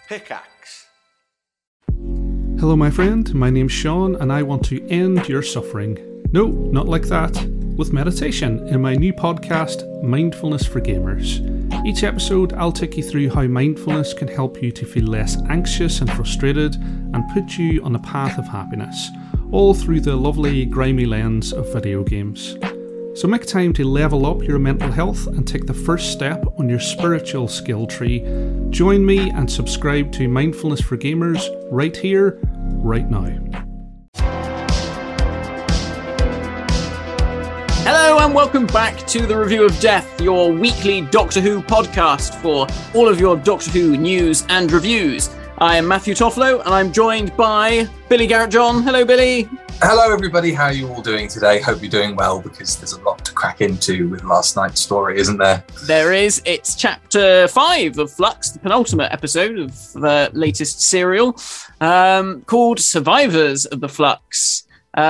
Pickaxe. Hello my friend, my name's Sean and I want to end your suffering. No, not like that. With meditation in my new podcast, Mindfulness for Gamers. Each episode I'll take you through how mindfulness can help you to feel less anxious and frustrated and put you on the path of happiness, all through the lovely grimy lens of video games. So make time to level up your mental health and take the first step on your spiritual skill tree. Join me and subscribe to Mindfulness for Gamers right here, right now. Hello and welcome back to the Review of Death, your weekly Doctor Who podcast for all of your Doctor Who news and reviews. I am Matthew Toffolo and I'm joined by Billy Garrett-John. Hello, Billy. Hello, everybody. How are you all doing today? Hope you're doing well, because there's a lot to crack into with last night's story, isn't there? There is. It's chapter 5 of Flux, the penultimate episode of the latest serial, called Survivors of the Flux.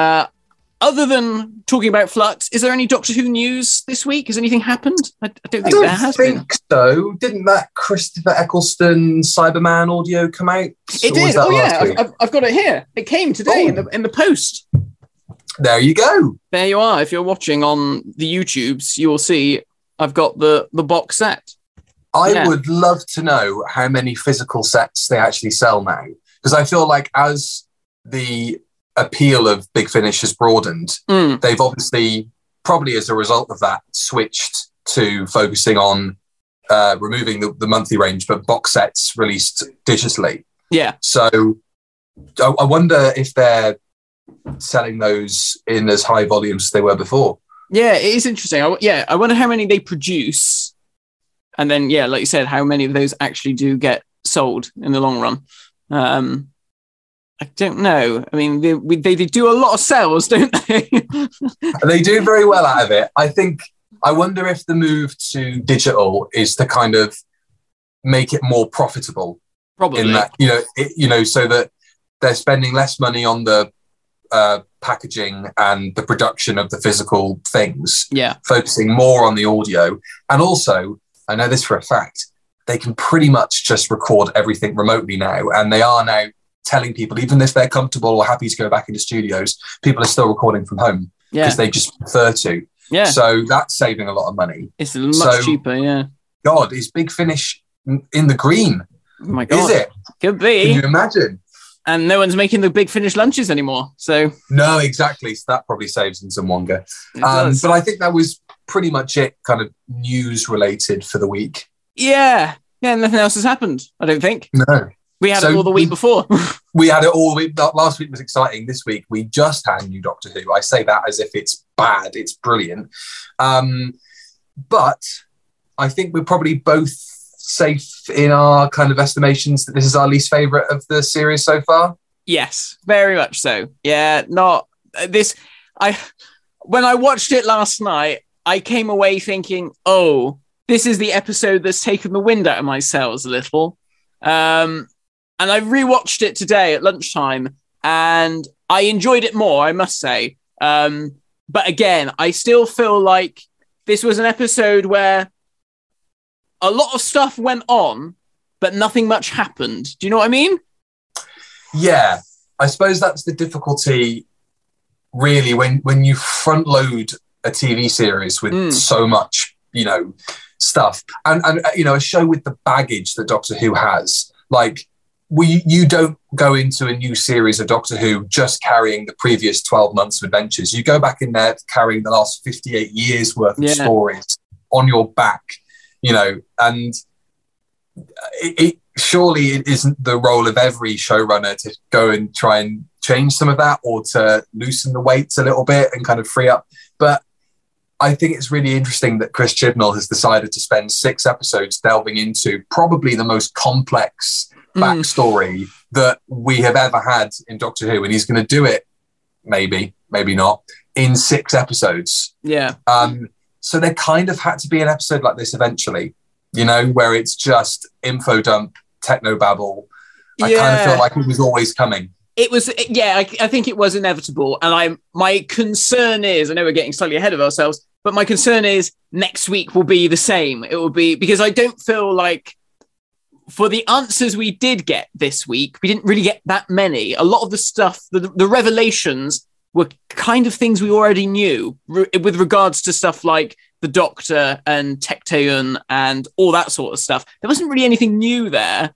Other than talking about Flux, is there any Doctor Who news this week? Has anything happened? I don't think there has been. So. Didn't that Christopher Eccleston Cyberman audio come out? It did. Oh, yeah. I've got it here. It came today in the post. There you go. There you are. If you're watching on the YouTubes, you'll see I've got the box set. I would love to know how many physical sets they actually sell now, because I feel like as the appeal of Big Finish has broadened, they've obviously, probably as a result of that, switched to focusing on removing the monthly range, but box sets released digitally. Yeah. So I wonder if they're selling those in as high volumes as they were before. Yeah, it is interesting. I wonder how many they produce. And then, like you said, how many of those actually do get sold in the long run. I don't know. I mean, they do a lot of sales, don't they? They do very well out of it. I wonder if the move to digital is to kind of make it more profitable. Probably. In that, so that they're spending less money on the packaging and the production of the physical things. Yeah. Focusing more on the audio. And also, I know this for a fact, they can pretty much just record everything remotely now. And they are now telling people, even if they're comfortable or happy to go back into studios, people are still recording from home because they just prefer to. Yeah. So that's saving a lot of money. It's much cheaper, yeah. God, is Big Finish in the green? Oh my God. Is it? Could be. Can you imagine? And no one's making the Big Finish lunches anymore. So no, exactly. So that probably saves them some wonga. But I think that was pretty much it, kind of news related for the week. Yeah. Yeah, nothing else has happened, I don't think. No. We had it all the week before. We had it all the week. Last week was exciting. This week, we just had new Doctor Who. I say that as if it's bad. It's brilliant. But I think we're probably both safe in our kind of estimations that this is our least favourite of the series so far. Yes, very much so. Yeah, not this. When I watched it last night, I came away thinking, this is the episode that's taken the wind out of my sails a little. And I rewatched it today at lunchtime and I enjoyed it more, I must say. But again, I still feel like this was an episode where a lot of stuff went on, but nothing much happened. Do you know what I mean? Yeah, I suppose that's the difficulty, really, when you front load a TV series with so much, stuff. And a show with the baggage that Doctor Who has, like, you don't go into a new series of Doctor Who just carrying the previous 12 months of adventures. You go back in there carrying the last 58 years worth of stories on your back, and surely it isn't the role of every showrunner to go and try and change some of that or to loosen the weights a little bit and kind of free up. But I think it's really interesting that Chris Chibnall has decided to spend 6 episodes delving into probably the most complex backstory that we have ever had in Doctor Who, and he's going to do it, maybe not, in 6 episodes. Yeah. So there kind of had to be an episode like this eventually, where it's just info dump, techno babble. I kind of feel like it was always coming. It was, I think it was inevitable. And my concern is, I know we're getting slightly ahead of ourselves, but my concern is next week will be the same. It will be, because I don't feel like for the answers we did get this week, we didn't really get that many. A lot of the stuff, the revelations were kind of things we already knew with regards to stuff like the Doctor and Tecteun and all that sort of stuff. There wasn't really anything new there.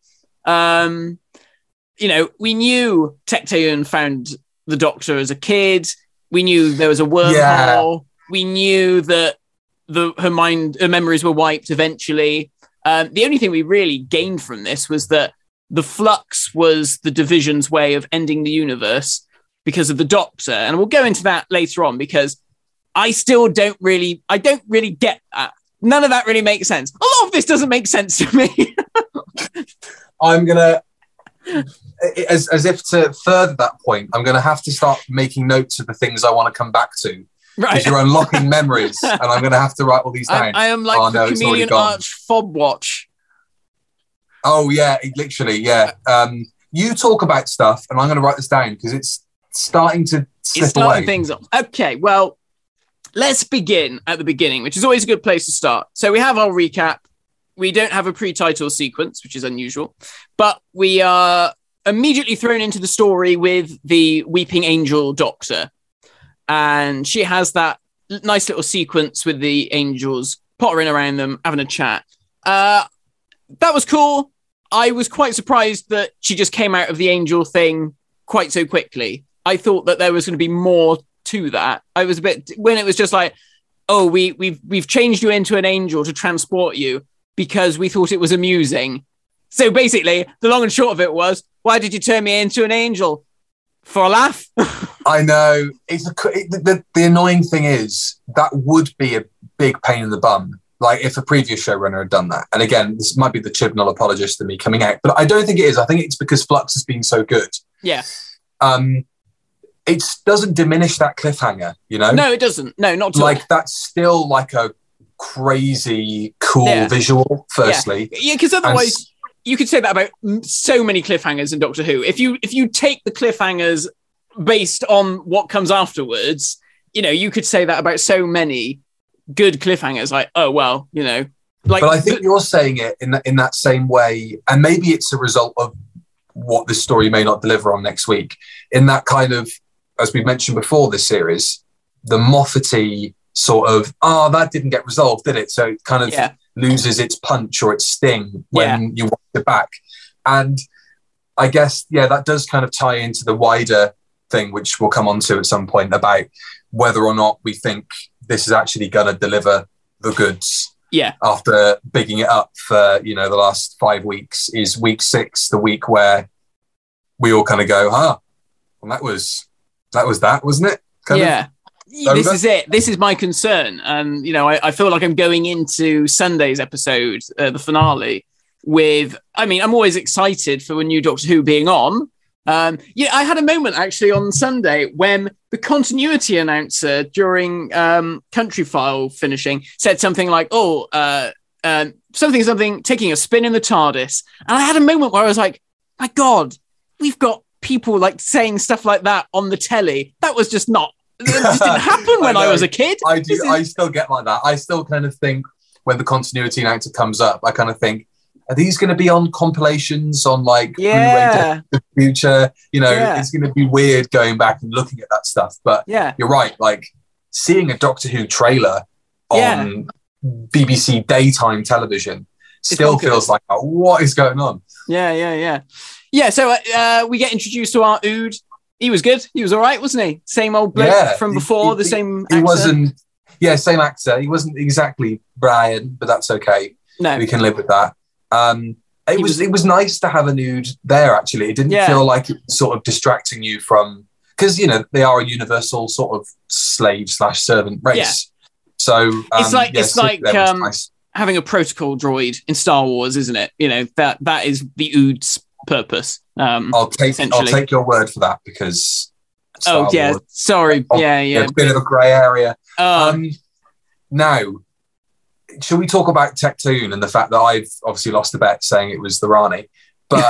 We knew Tecteun found the Doctor as a kid. We knew there was a wormhole. Yeah. We knew that her memories were wiped eventually. The only thing we really gained from this was that the flux was the Division's way of ending the universe because of the Doctor. And we'll go into that later on because I don't really get that. None of that really makes sense. A lot of this doesn't make sense to me. I'm going to, as if to further that point, I'm going to have to start making notes of the things I want to come back to. Right. Because you're unlocking memories, and I'm going to have to write all these down. I am like the Chameleon Arch fob watch. Oh, yeah, literally, yeah. You talk about stuff, and I'm going to write this down because it's starting to slip away. Things off. Okay, well, let's begin at the beginning, which is always a good place to start. So we have our recap. We don't have a pre-title sequence, which is unusual, but we are immediately thrown into the story with the Weeping Angel Doctor. And she has that nice little sequence with the angels pottering around them, having a chat. That was cool. I was quite surprised that she just came out of the angel thing quite so quickly. I thought that there was going to be more to that. I was a bit when it was just like, oh, we've changed you into an angel to transport you because we thought it was amusing. So basically, the long and short of it was, why did you turn me into an angel? For a laugh? I know. The annoying thing is that would be a big pain in the bum. Like if a previous showrunner had done that. And again, this might be the Chibnall apologist in me coming out, but I don't think it is. I think it's because Flux has been so good. Yeah. It doesn't diminish that cliffhanger, you know? No, it doesn't. No, not at all. Like that's still like a crazy cool visual, firstly. Yeah, because otherwise... You could say that about so many cliffhangers in Doctor Who. If you take the cliffhangers based on what comes afterwards, you could say that about so many good cliffhangers. Like, oh well, like. But I think you're saying it in that same way, and maybe it's a result of what this story may not deliver on next week. In that kind of, as we mentioned before, this series, the Moffat-y sort of, that didn't get resolved, did it? So it kind of loses its punch or its sting when you watch it back. And I guess, that does kind of tie into the wider thing, which we'll come on to at some point, about whether or not we think this is actually going to deliver the goods. Yeah. After bigging it up for, the last 5 weeks, is week 6, the week where we all kind of go, well, that was that, wasn't it? This is it. This is my concern. And, I feel like I'm going into Sunday's episode, the finale, with, I'm always excited for a new Doctor Who being on. I had a moment actually on Sunday when the continuity announcer during Country File finishing said something like, something, taking a spin in the TARDIS. And I had a moment where I was like, my God, we've got people like saying stuff like that on the telly. That was just not. It just didn't happen when I was a kid. I do. I still get like that. I still kind of think when the continuity announcer comes up, I kind of think, are these going to be on compilations on like Blu-ray the future? It's going to be weird going back and looking at that stuff. But you're right. Like seeing a Doctor Who trailer on BBC daytime television still feels like, what is going on? Yeah. So we get introduced to our Ood. He was good. He was all right, wasn't he? Same old bloke from before, the same actor. He wasn't... Yeah, same actor. He wasn't exactly Brian, but that's okay. No. We can live with that. It was nice to have a Ood there, actually. It didn't feel like it was sort of distracting you from... Because, they are a universal sort of slave/servant race. Yeah. So... it's like nice. Having a protocol droid in Star Wars, isn't it? That is the Ood's purpose. I'll take your word for that because Star Wars, sorry, a bit of a grey area. Now, shall we talk about Tecteun and the fact that I've obviously lost a bet saying it was the Rani, but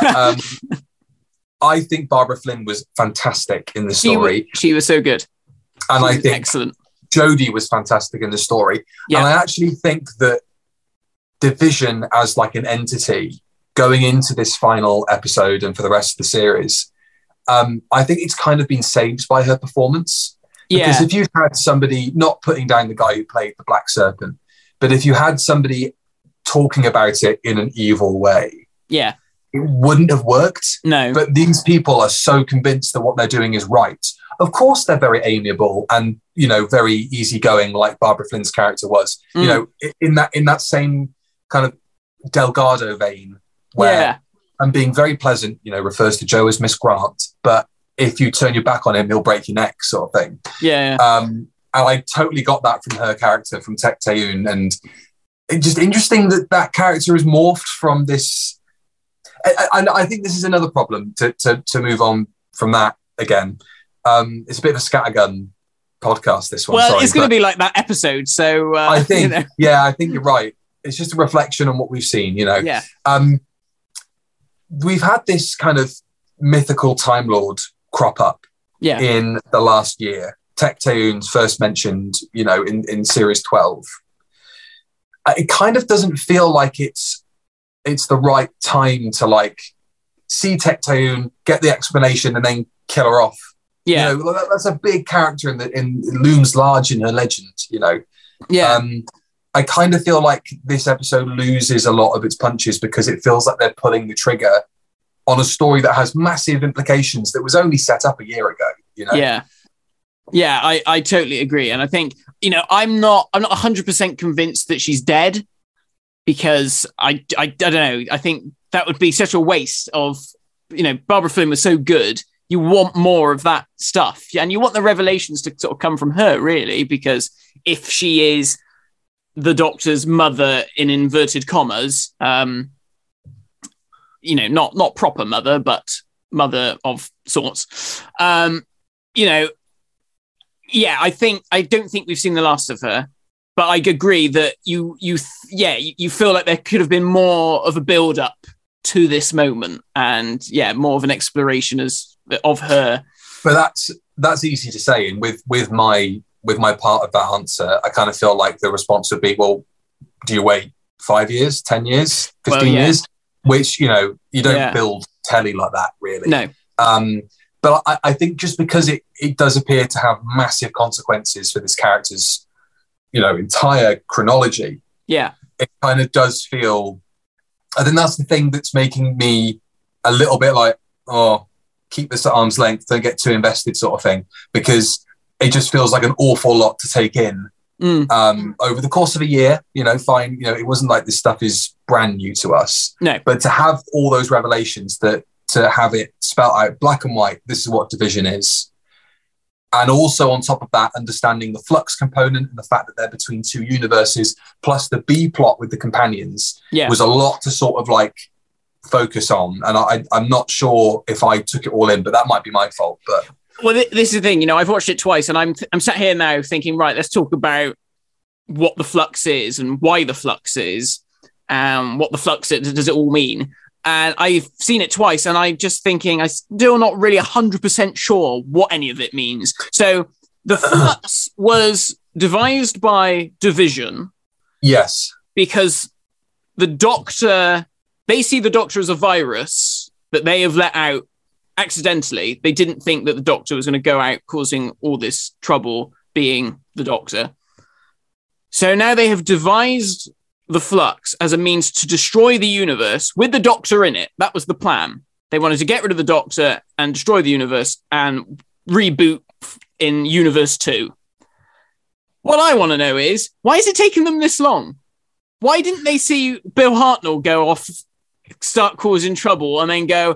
I think Barbara Flynn was fantastic in the story. She was so good, and I think excellent. Jodie was fantastic in the story, and I actually think that Division as like an entity going into this final episode and for the rest of the series, I think it's kind of been saved by her performance. Because if you've had somebody, not putting down the guy who played the Black Serpent, but if you had somebody talking about it in an evil way, it wouldn't have worked. No. But these people are so convinced that what they're doing is right. Of course, they're very amiable and, you know, very easygoing, like Barbara Flynn's character was. You know, in that same kind of Delgado vein, where and being very pleasant, you know, refers to Joe as Miss Grant, but if you turn your back on him, he'll break your neck, sort of thing. And I totally got that from her character, from Tech Taeun, and it's just interesting that character has morphed from this. And I think this is another problem to move on from that again. It's a bit of a scattergun podcast, this one. Well, it's going to be like that episode, so I think, you know. I think you're right. It's just a reflection on what we've seen, you know. We've had this kind of mythical Time Lord crop up in the last year. Tech Taeun's first mentioned, you know, in series 12. It kind of doesn't feel like it's the right time to like see Tech Taeun, get the explanation, and then kill her off. You know, that's a big character in looms large in her legend. You know, I kind of feel like this episode loses a lot of its punches because it feels like they're pulling the trigger on a story that has massive implications that was only set up a year ago, you know? I totally agree. And I think, you know, I'm not 100% convinced that she's dead, because I don't know. I think that would be such a waste of, you know, Barbara Flynn was so good. You want more of that stuff. And you want the revelations to sort of come from her, really, because if she is the Doctor's mother in inverted commas, you know, not proper mother, but mother of sorts. You know, I don't think we've seen the last of her, but I agree that you feel like there could have been more of a build up to this moment, and more of an exploration of her. But that's easy to say, and with my part of that answer, I kind of feel like the response would be, well, do you wait 5 years, 10 years, 15 years? Which, you know, you don't build telly like that, really. No. But I think just because it does appear to have massive consequences for this character's, you know, entire chronology. Yeah. It kind of does feel, I think that's the thing that's making me a little bit like, oh, keep this at arm's length, don't get too invested sort of thing, because it just feels like an awful lot to take in. Over the course of a year, you know, fine, you know, it wasn't like this stuff is brand new to us. No. But to have all those revelations, to have it spelled out black and white, this is what Division is. And also on top of that, understanding the flux component and the fact that they're between two universes, plus the B plot with the companions, was a lot to sort of like focus on. And I'm not sure if I took it all in, but that might be my fault. But well, this is the thing, you know, I've watched it twice, and I'm sat here now thinking, right, let's talk about what the flux is and why the flux is, what the flux is, does it all mean? And I've seen it twice, and I'm just thinking, I'm still not really 100% sure what any of it means. So the flux was devised by Division. Yes. Because the Doctor, they see the Doctor as a virus that they have let out accidentally. They didn't think that the Doctor was going to go out causing all this trouble being the Doctor. So now they have devised the flux as a means to destroy the universe with the Doctor in it. That was the plan. They wanted to get rid of the Doctor and destroy the universe and reboot in Universe 2. What I want to know is, why is it taking them this long? Why didn't they see Bill Hartnell go off, start causing trouble, and then go,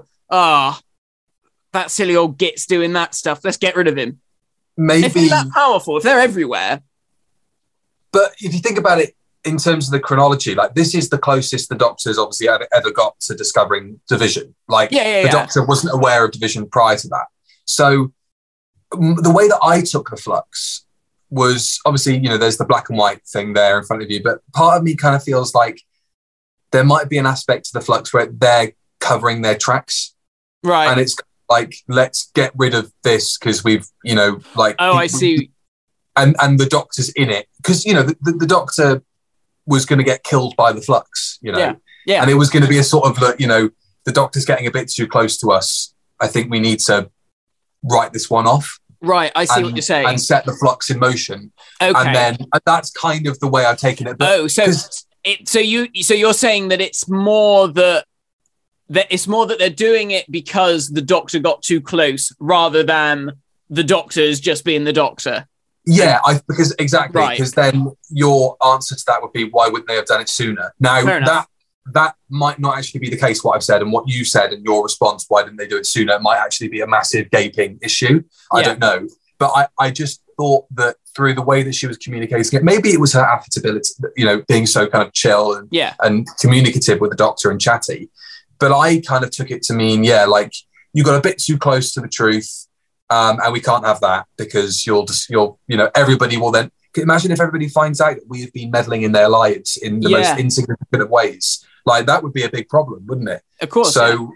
that silly old git's doing that stuff, let's get rid of him? Maybe. If they're that powerful, if they're everywhere. But if you think about it in terms of the chronology, like, this is the closest the Doctor's obviously ever got to discovering Division. Like, the Doctor wasn't aware of Division prior to that. So the way that I took the flux was, obviously, you know, there's the black and white thing there in front of you, but part of me kind of feels like there might be an aspect to the flux where they're covering their tracks. Right. And it's like, let's get rid of this because we've, you know, like... I see. And the Doctor's in it. Because, you know, the Doctor was going to get killed by the flux, you know. Yeah. And it was going to be a sort of, the Doctor's getting a bit too close to us. I think we need to write this one off. Right, I see what you're saying. And set the flux in motion. Okay. And then that's kind of the way I've taken it. But, so you're saying that it's more that they're doing it because the Doctor got too close rather than the Doctor's just being the Doctor. Yeah, because then your answer to that would be, why wouldn't they have done it sooner? Now, that might not actually be the case, what I've said, and what you said in your response, why didn't they do it sooner, it might actually be a massive gaping issue. I don't know. But I just thought that through the way that she was communicating it, maybe it was her affability, being so kind of chill and communicative with the Doctor and chatty. But I kind of took it to mean, you got a bit too close to the truth, and we can't have that, because everybody will then... Imagine if everybody finds out that we have been meddling in their lives in the most insignificant of ways. Like, that would be a big problem, wouldn't it? Of course. So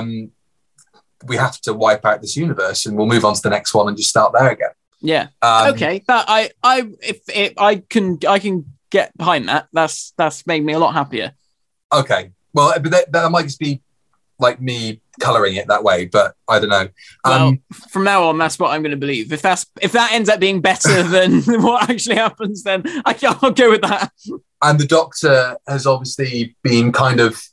we have to wipe out this universe, and we'll move on to the next one and just start there again. Yeah. Okay. But I can get behind that. That's made me a lot happier. Okay. Well, but that might just be like me colouring it that way, but I don't know. Well, from now on, that's what I'm going to believe. If that ends up being better than what actually happens, then I'll go with that. And the Doctor has obviously been kind of...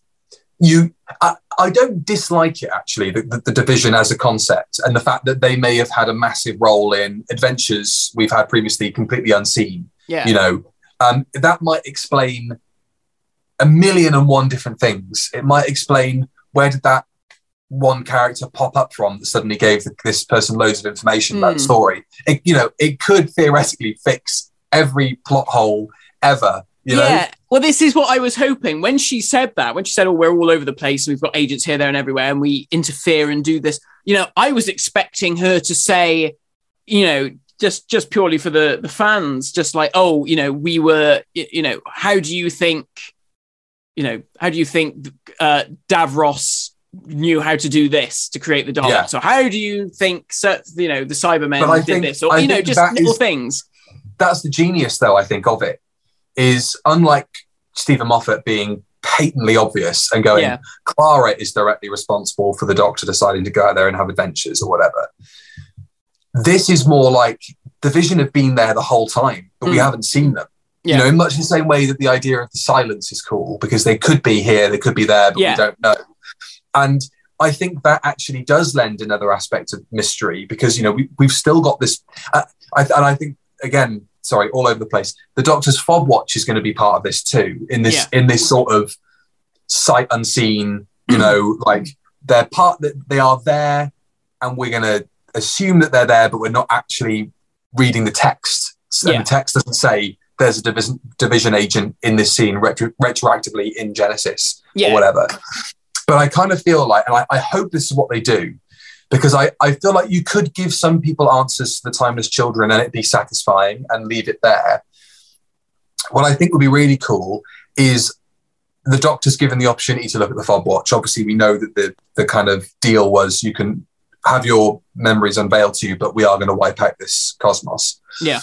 I don't dislike it, actually, the division as a concept, and the fact that they may have had a massive role in adventures we've had previously completely unseen. Yeah. That might explain 1,000,001 different things. It might explain, where did that one character pop up from that suddenly gave this person loads of information about the story? It could theoretically fix every plot hole ever. Yeah, well, this is what I was hoping. When she said, oh, we're all over the place, and we've got agents here, there, and everywhere, and we interfere and do this, I was expecting her to say, just purely for the fans, just like, oh, we were, how do you think Davros knew how to do this to create the Daleks? Yeah. So how do you think, the Cybermen did this? Or, just little things. That's the genius, though, I think, of it. Is, unlike Stephen Moffat being patently obvious and going, Clara is directly responsible for the Doctor deciding to go out there and have adventures or whatever. This is more like the Vision have been there the whole time, but we haven't seen them. Yeah. In much the same way that the idea of the silence is cool, because they could be here, they could be there, but we don't know. And I think that actually does lend another aspect of mystery, because, we've still got this... and I think, again... Sorry, all over the place. The Doctor's fob watch is going to be part of this too. In this sort of sight unseen, like they are there, and we're going to assume that they're there, but we're not actually reading the text. And the text doesn't say there's a division agent in this scene retroactively in Genesis or whatever. But I kind of feel like, and I hope this is what they do, because I feel like you could give some people answers to the Timeless Children and it'd be satisfying and leave it there. What I think would be really cool is the Doctor's given the opportunity to look at the fob watch. Obviously, we know that the kind of deal was you can have your memories unveiled to you, but we are going to wipe out this cosmos. Yeah.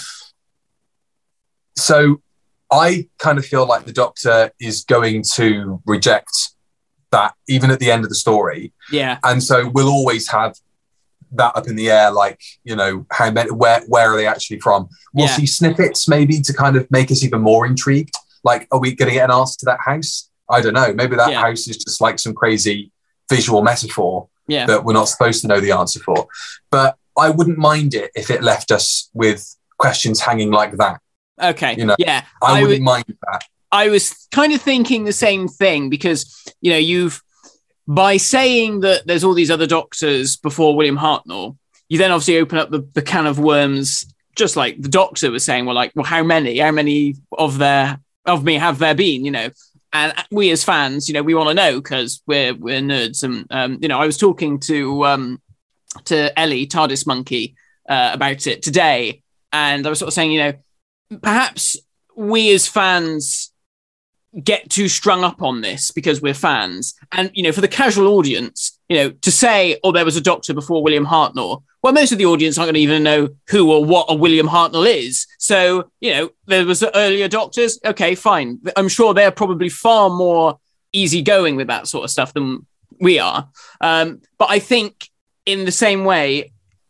So I kind of feel like the Doctor is going to reject that even at the end of the story. Yeah. And so we'll always have that up in the air, like, how many, where are they actually from? We'll see snippets maybe to kind of make us even more intrigued. Like, are we going to get an answer to that house? I don't know. Maybe that house is just like some crazy visual metaphor that we're not supposed to know the answer for. But I wouldn't mind it if it left us with questions hanging like that. Okay. I wouldn't mind that. I was kind of thinking the same thing, because, by saying that there's all these other Doctors before William Hartnell, you then obviously open up the can of worms, just like the Doctor was saying, well, how many of me have there been, and we as fans, we want to know, because we're nerds. And, I was talking to Ellie, TARDIS Monkey, about it today. And I was sort of saying, perhaps we as fans get too strung up on this because we're fans. And, for the casual audience, to say, oh, there was a Doctor before William Hartnell, well, most of the audience aren't going to even know who or what a William Hartnell is. So, there was the earlier Doctors. Okay, fine. I'm sure they're probably far more easygoing with that sort of stuff than we are. But I think in the same way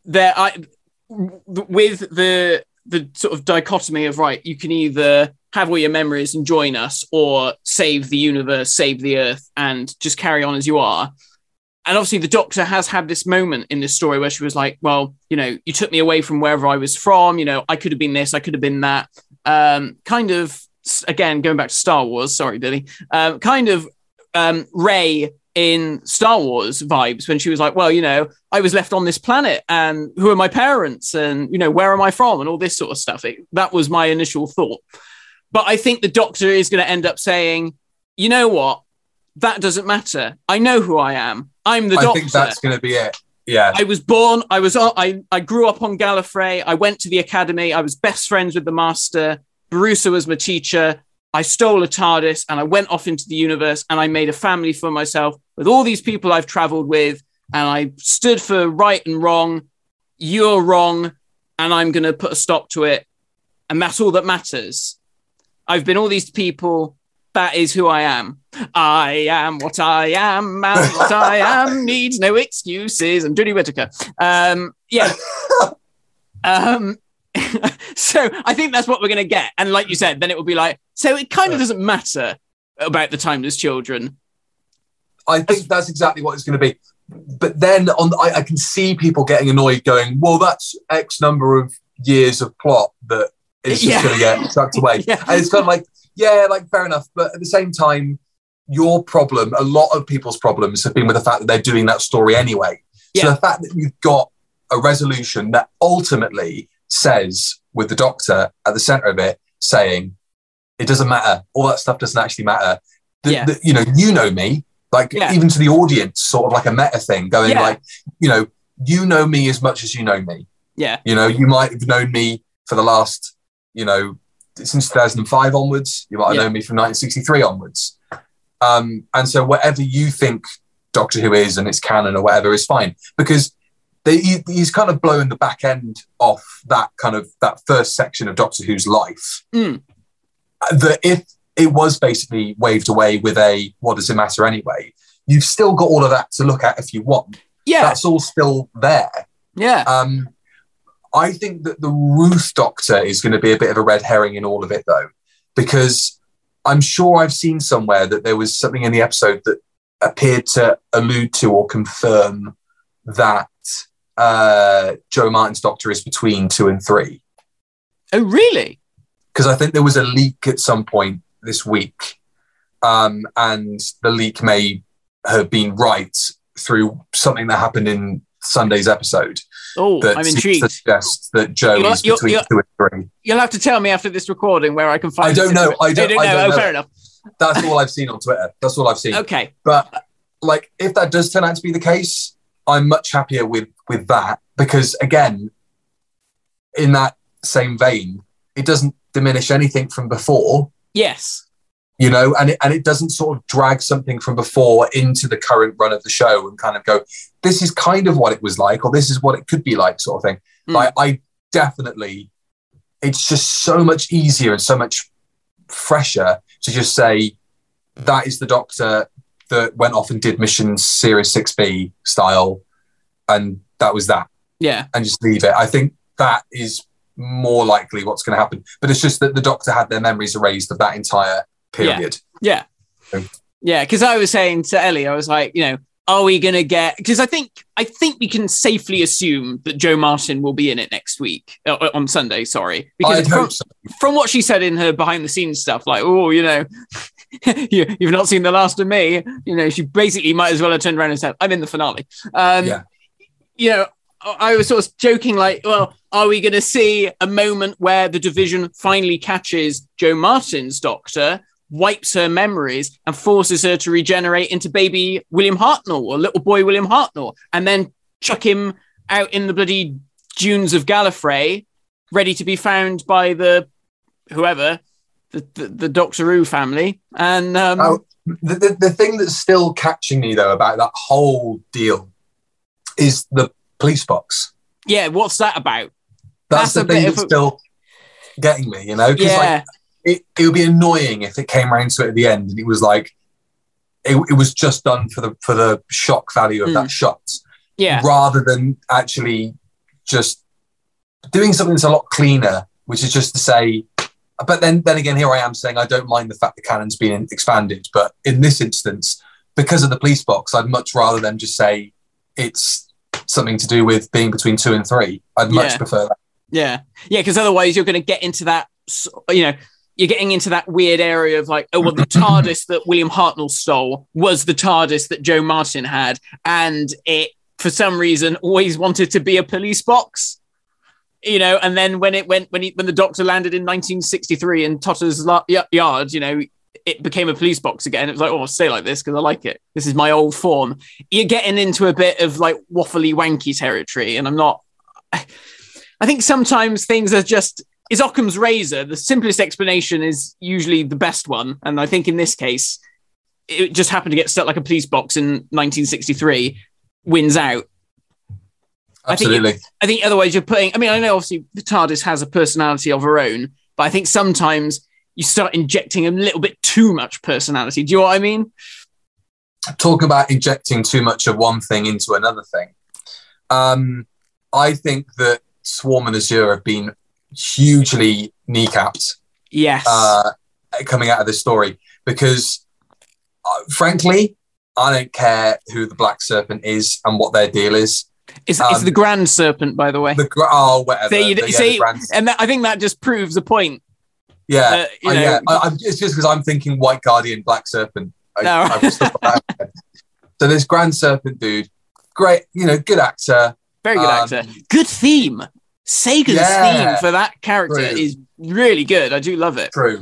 with the sort of dichotomy of, right, you can either have all your memories and join us, or save the universe, save the earth, and just carry on as you are. And obviously the Doctor has had this moment in this story where she was like, well, you know, you took me away from wherever I was from, you know, I could have been this, I could have been that. Kind of, again, going back to Star Wars, sorry, Billy, kind of Rey in Star Wars vibes, when she was like, well, you know, I was left on this planet, and who are my parents, and, you know, where am I from, and all this sort of stuff. That was my initial thought. But I think the Doctor is going to end up saying, you know what? That doesn't matter. I know who I am. I'm the Doctor. I think that's going to be it. Yeah. I was born. I grew up on Gallifrey. I went to the academy. I was best friends with the Master. Barusa was my teacher. I stole a TARDIS and I went off into the universe, and I made a family for myself with all these people I've traveled with. And I stood for right and wrong. You're wrong. And I'm going to put a stop to it. And that's all that matters. I've been all these people. That is who I am. I am what I am, and what I am needs no excuses. I'm Jodie Whittaker. Yeah. So I think that's what we're going to get. And like you said, then it will be like, so it kind of doesn't matter about the timeless children. I think that's exactly what it's going to be. But then I can see people getting annoyed going, well, that's X number of years of plot that is just going to get sucked away. And it's kind of like, yeah, like fair enough. But at the same time, your problem, a lot of people's problems have been with the fact that they're doing that story anyway. So the fact that you've got a resolution that ultimately says, with the Doctor at the center of it, saying, it doesn't matter. All that stuff doesn't actually matter. You know me, like even to the audience, sort of like a meta thing going like, you know me as much as you know me. Yeah. You know, you might have known me for the last, since 2005 onwards. You might have known me from 1963 onwards. And so whatever you think Doctor Who is and its canon or whatever is fine, because he's kind of blowing the back end off that first section of Doctor Who's life. That if it was basically waved away with a, what does it matter anyway? You've still got all of that to look at if you want. Yeah. That's all still there. Yeah. I think that the Ruth Doctor is going to be a bit of a red herring in all of it, though, because I'm sure I've seen somewhere that there was something in the episode that appeared to allude to or confirm that Jo Martin's Doctor is between 2 and 3. Oh, really? Because I think there was a leak at some point this week, and the leak may have been right through something that happened in Sunday's episode. Oh, I'm intrigued. To suggest that Jo is between 2 and 3. You'll have to tell me after this recording where I can find. I don't know. I don't know. Fair enough. That's all I've seen on Twitter. That's all I've seen. Okay, but like, if that does turn out to be the case, I'm much happier with that, because again, in that same vein, it doesn't diminish anything from before. Yes. And it doesn't sort of drag something from before into the current run of the show and kind of go, this is kind of what it was like, or this is what it could be like, sort of thing. Like, I definitely, it's just so much easier and so much fresher to just say, that is the Doctor that went off and did missions Series 6B style, and that was that. Yeah. And just leave it. I think that is more likely what's going to happen. But it's just that the Doctor had their memories erased of that entire period. Yeah. Yeah, because I was saying to Ellie, I was like, are we going to get... Because I think we can safely assume that Jo Martin will be in it next week, on Sunday, sorry. Because from what she said in her behind-the-scenes stuff, like, you've not seen the last of me. She basically might as well have turned around and said, I'm in the finale. I was sort of joking, like, well, are we going to see a moment where the division finally catches Jo Martin's Doctor, wipes her memories, and forces her to regenerate into baby William Hartnell, or little boy William Hartnell, and then chuck him out in the bloody dunes of Gallifrey, ready to be found by the Doctor Who family. And the thing that's still catching me, though, about that whole deal is the police box. Yeah, what's that about? That's the thing that's still getting me, because it would be annoying if it came around to it at the end and it was like, it was just done for the shock value of that shot, rather than actually just doing something that's a lot cleaner, which is just to say. But then again, here I am saying I don't mind the fact the canon's been expanded, but in this instance, because of the police box, I'd much rather them just say it's something to do with being between 2 and 3. I'd much prefer that. Yeah, because otherwise you're going to get into that, you're getting into that weird area of like, oh, well, the TARDIS that William Hartnell stole was the TARDIS that Joe Martin had, and it, for some reason, always wanted to be a police box. And then when the Doctor landed in 1963 in Totter's yard, it became a police box again. It was like, oh, I'll stay like this because I like it. This is my old form. You're getting into a bit of like waffly wanky territory, and I think sometimes things are just, is Occam's razor. The simplest explanation is usually the best one. And I think in this case, it just happened to get stuck like a police box in 1963, wins out. Absolutely. I think otherwise you're putting, I know obviously the TARDIS has a personality of her own, but I think sometimes you start injecting a little bit too much personality. Do you know what I mean? Talking about injecting too much of one thing into another thing. I think that Swarm and Azure have been hugely kneecapped. Yes. Coming out of this story, because frankly, I don't care who the Black Serpent is and what their deal is. It's the Grand Serpent, by the way. Whatever. I think that just proves a point. Yeah, it's just because I'm thinking White Guardian, Black Serpent. So this Grand Serpent dude, great, good actor. Very good actor. Good theme. Sagan's theme for that character is really good. I do love it. True.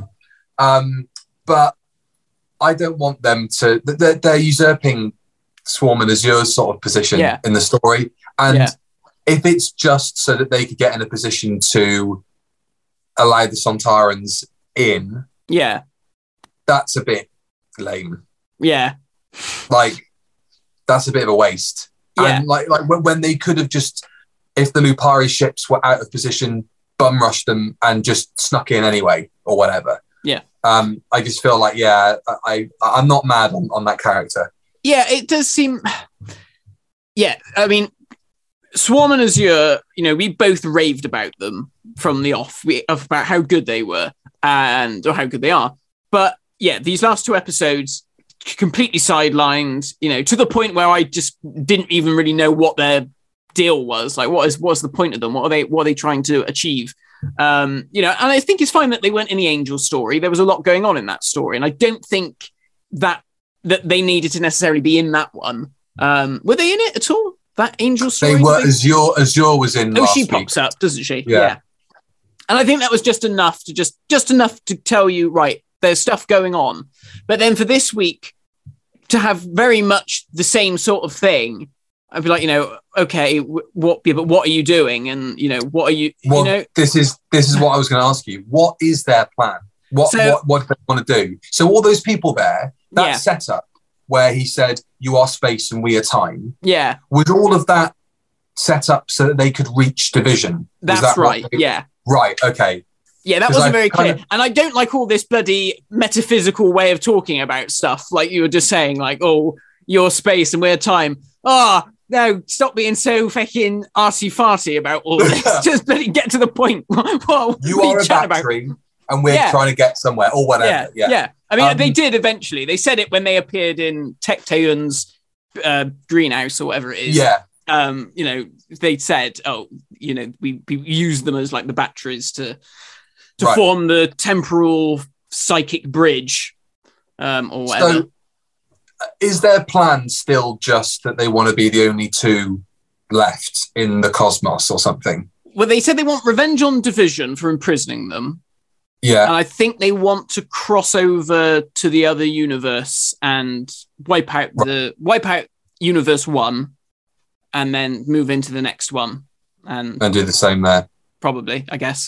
But I don't want them to... They're usurping Swarm and Azure's sort of position in the story. And if it's just so that they could get in a position to allow the Sontarans in, that's a bit lame. Yeah. Like, that's a bit of a waste. Yeah. And like when they could have just, if the Lupari ships were out of position, bum rushed them and just snuck in anyway, or whatever. Yeah. I just feel like, I'm not mad on that character. Yeah, it does seem... Yeah, Swarm and Azure, we both raved about them from the off, about how good they were, or how good they are. But yeah, these last 2 episodes, completely sidelined, to the point where I just didn't even really know what their deal was. Like, what's the point of them? What are they trying to achieve? And I think it's fine that they weren't in the Angel story. There was a lot going on in that story, and I don't think that they needed to necessarily be in that one. Were they in it at all? That Angel story? They were. Azure was in. Oh, she pops up, doesn't she? Yeah. And I think that was just enough to tell you, right, there's stuff going on. But then for this week to have very much the same sort of thing, I'd be like, okay, but what are you doing? And what are you? This is what I was going to ask you. What is their plan? What do they want to do? So all those people there, that setup where he said, "You are space and we are time." Yeah. Was all of that set up so that they could reach division? That's right. Yeah. Right. Okay. Yeah, that wasn't very clear. And I don't like all this bloody metaphysical way of talking about stuff. Like you were just saying, like, oh, you're space and we're time. Oh, no, stop being so fucking arty-farty about all this. Just bloody get to the point. You are a battery and we're trying to get somewhere or whatever. Yeah. They did eventually. They said it when they appeared in Tecteun's greenhouse or whatever it is. Yeah. They said, we use them as like the batteries to form the temporal psychic bridge, or whatever. So, is their plan still just that they want to be the only 2 left in the cosmos or something? Well, they said they want revenge on Division for imprisoning them. Yeah. And I think they want to cross over to the other universe and wipe out Universe 1 and then move into the next one. And do the same there. Probably, I guess.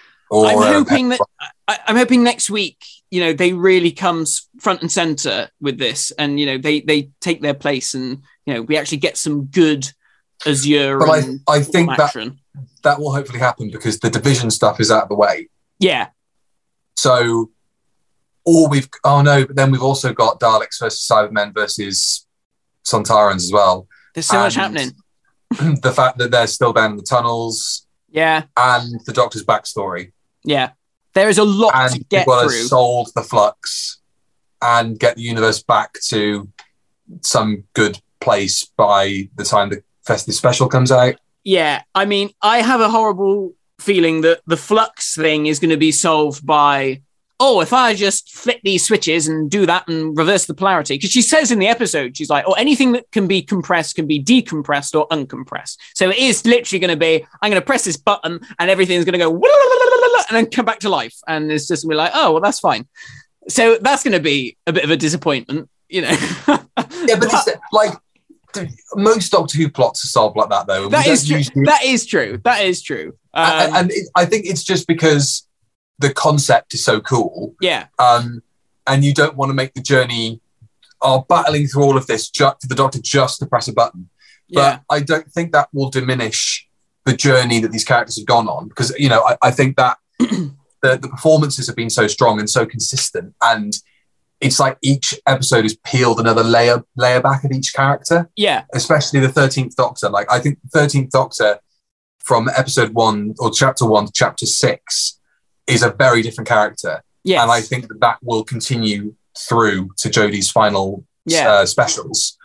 I'm hoping next week, they really come front and center with this, and they take their place, and we actually get some good Azure. But I think that will hopefully happen because the Division stuff is out of the way. Yeah. So but then we've also got Daleks versus Cybermen versus Sontarans as well. There's so much happening. The fact that they're still down in the tunnels. Yeah. And the Doctor's backstory. Yeah. There is a lot to get through. And solve the flux and get the universe back to some good place by the time the festive special comes out. Yeah. I mean, I have a horrible feeling that the flux thing is going to be solved by, if I just flip these switches and do that and reverse the polarity. Because she says in the episode, she's like, anything that can be compressed can be decompressed or uncompressed. So it is literally going to be, I'm going to press this button and everything's going to go and then come back to life. And it's just going to be like, that's fine. So that's going to be a bit of a disappointment, Yeah, but it's like most Doctor Who plots are solved like that, though. That is true. That is true. And I think it's just because the concept is so cool. Yeah. And you don't want to make the journey battling through all of this for the Doctor just to press a button. But I don't think that will diminish the journey that these characters have gone on, because, I think that the performances have been so strong and so consistent, and it's like each episode has peeled another layer back of each character. Yeah. Especially the 13th Doctor. Like, I think the 13th Doctor from episode 1 or chapter 1 to chapter 6 is a very different character. Yes. And I think that will continue through to Jodie's final specials.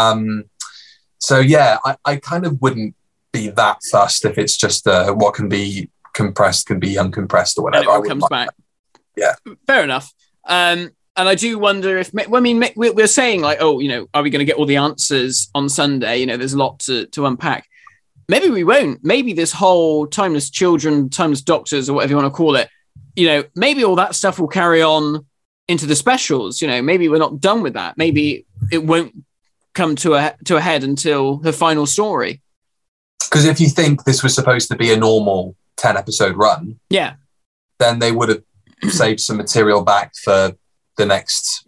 So, I kind of wouldn't be that fussed if it's just what can be compressed can be uncompressed or whatever. And it all comes back. Yeah. Fair enough. And I do wonder if, we're saying like, are we going to get all the answers on Sunday? There's a lot to unpack. Maybe we won't. Maybe this whole Timeless Children, Timeless Doctors, or whatever you want to call it, maybe all that stuff will carry on into the specials. Maybe we're not done with that. Maybe it won't come to a head until the final story. Because if you think this was supposed to be a normal 10-episode run, then they would have saved some material back for the next,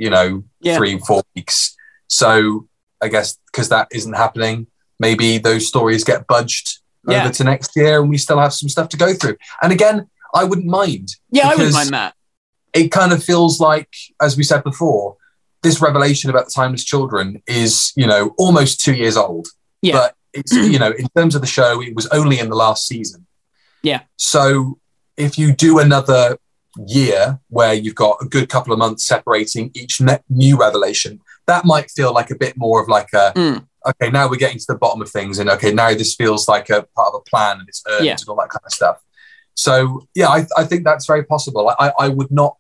3-4 weeks. So I guess because that isn't happening, maybe those stories get budged over to next year and we still have some stuff to go through. And again, I wouldn't mind. Yeah, I wouldn't mind that. It kind of feels like, as we said before, this revelation about the Timeless Children is, almost 2 years old. Yeah. But it's, in terms of the show, it was only in the last season. Yeah. So if you do another year where you've got a good couple of months separating each new revelation, that might feel like a bit more of like okay, now we're getting to the bottom of things, and okay, now this feels like a part of a plan and it's earned and all that kind of stuff. So I think that's very possible. I would not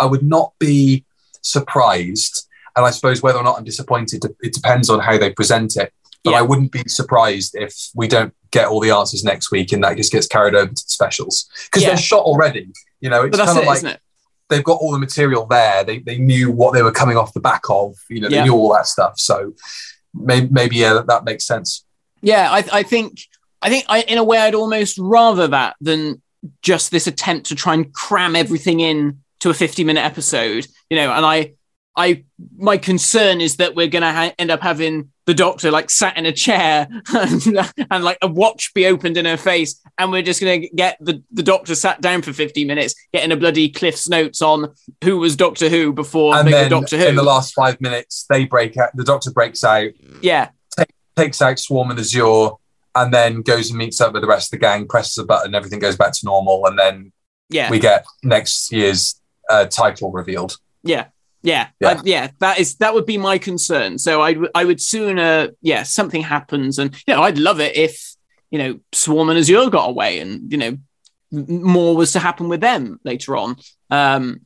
be surprised, and I suppose whether or not I'm disappointed, it depends on how they present it. But I wouldn't be surprised if we don't get all the answers next week and that just gets carried over to the specials, because they're shot already. It's kind of like, isn't it? They've got all the material there. They knew what they were coming off the back of. They knew all that stuff. So maybe that makes sense. Yeah, I think in a way I'd almost rather that than just this attempt to try and cram everything in to a 50-minute episode. And my concern is that we're going to end up having the Doctor like sat in a chair and like a watch be opened in her face, and we're just going to get the Doctor sat down for 50 minutes getting a bloody Cliff's Notes on who was Doctor Who before and then Doctor Who. In the last 5 minutes they break out, the Doctor breaks out, takes out Swarm and Azure, and then goes and meets up with the rest of the gang, presses a button, everything goes back to normal, and then we get next year's title revealed. That would be my concern. So I would sooner, something happens, and I'd love it if Swarm and Azure got away, and more was to happen with them later on. That's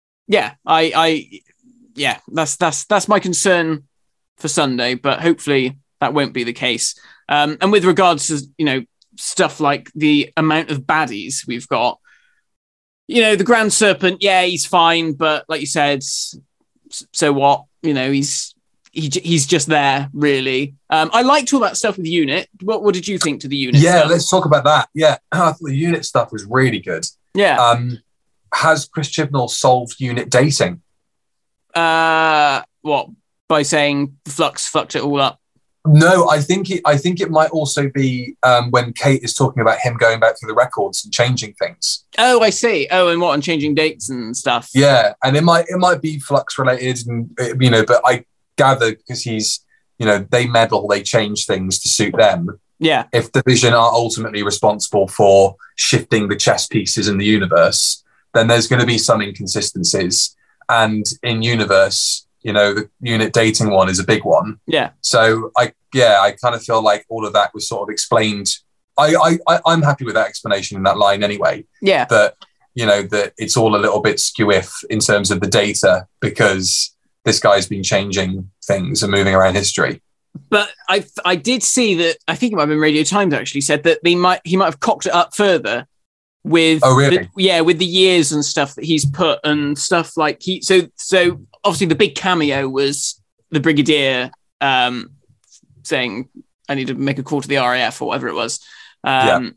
my concern for Sunday, but hopefully that won't be the case. And with regards to stuff like the amount of baddies we've got, the Grand Serpent, he's fine, but like you said, so what? He's just there, really. I liked all that stuff with Unit. What did you think to the Unit stuff? Let's talk about that. I thought the Unit stuff was really good. Has Chris Chibnall solved Unit dating? What? By saying Flux fucked it all up? No, I think it might also be when Kate is talking about him going back through the records and changing things. Oh, I see. Oh, and what, and changing dates and stuff. Yeah, and it might be Flux related, and but I gather because he's they meddle, they change things to suit them. Yeah. If the Vision are ultimately responsible for shifting the chess pieces in the universe, then there's going to be some inconsistencies, and in universe. The unit dating one is a big one. Yeah. So I kind of feel like all of that was sort of explained. I'm happy with that explanation in that line anyway. Yeah. That that it's all a little bit skew-if in terms of the data because this guy's been changing things and moving around history. But I did see that. I think it might have been Radio Times actually said that he might have cocked it up further with really? with the years and stuff that he's put and stuff like so obviously the big cameo was the Brigadier saying I need to make a call to the RAF or whatever it was, and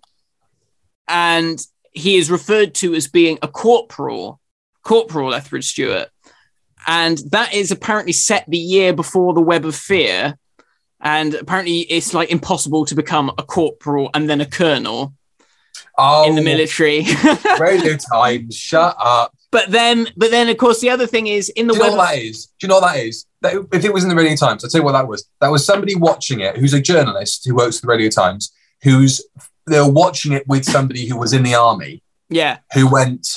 he is referred to as being a Corporal Etheridge Stewart, and that is apparently set the year before the Web of Fear, and apparently it's like impossible to become a corporal and then a colonel. In the military. Radio Times, shut up. But then, of course, the other thing is in the. Do you know what that is? If it was in the Radio Times, I'll tell you what that was. That was somebody watching it who's a journalist who works for the Radio Times. They were watching it with somebody who was in the army. Yeah. Who went,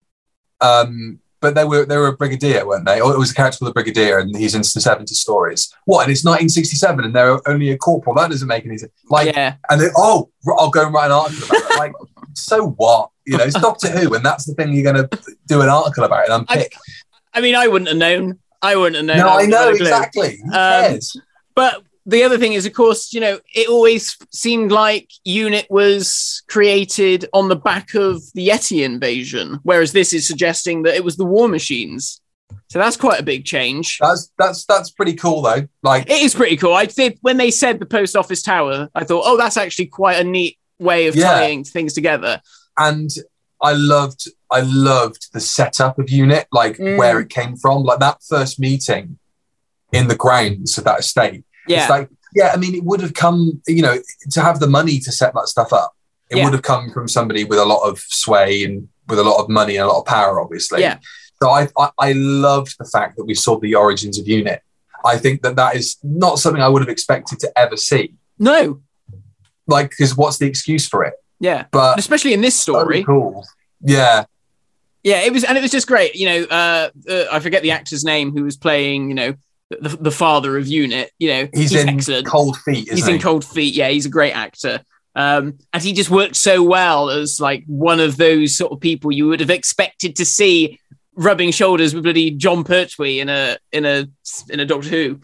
but they were a brigadier, weren't they? Or it was a character called the Brigadier, and he's in the 70 stories. What? And it's 1967, and they're only a corporal. That doesn't make any sense. And they, I'll go and write an article about it. Like, so what? It's Doctor Who, and that's the thing you're going to do an article about it and unpick. I mean, I wouldn't have known. No, I know exactly. Who cares? But the other thing is, of course, it always seemed like UNIT was created on the back of the Yeti invasion, whereas this is suggesting that it was the War Machines. So that's quite a big change. That's pretty cool, though. Like, it is pretty cool. I did when they said the Post Office Tower, I thought, oh, that's actually quite a neat way of tying things together. And I loved the setup of UNIT, like where it came from, like that first meeting in the grounds of that estate. Yeah. It's like, I mean, it would have come, to have the money to set that stuff up. It would have come from somebody with a lot of sway and with a lot of money and a lot of power, obviously. Yeah. So I loved the fact that we saw the origins of UNIT. I think that is not something I would have expected to ever see. No. Like, because what's the excuse for it? Yeah. But especially in this story. So cool. Yeah. Yeah, it was just great. I forget the actor's name who was playing, the father of UNIT. He's in excellent. Cold Feet, he's in Cold Feet. Yeah, he's a great actor. And he just worked so well as like one of those sort of people you would have expected to see rubbing shoulders with bloody John Pertwee in a Doctor Who.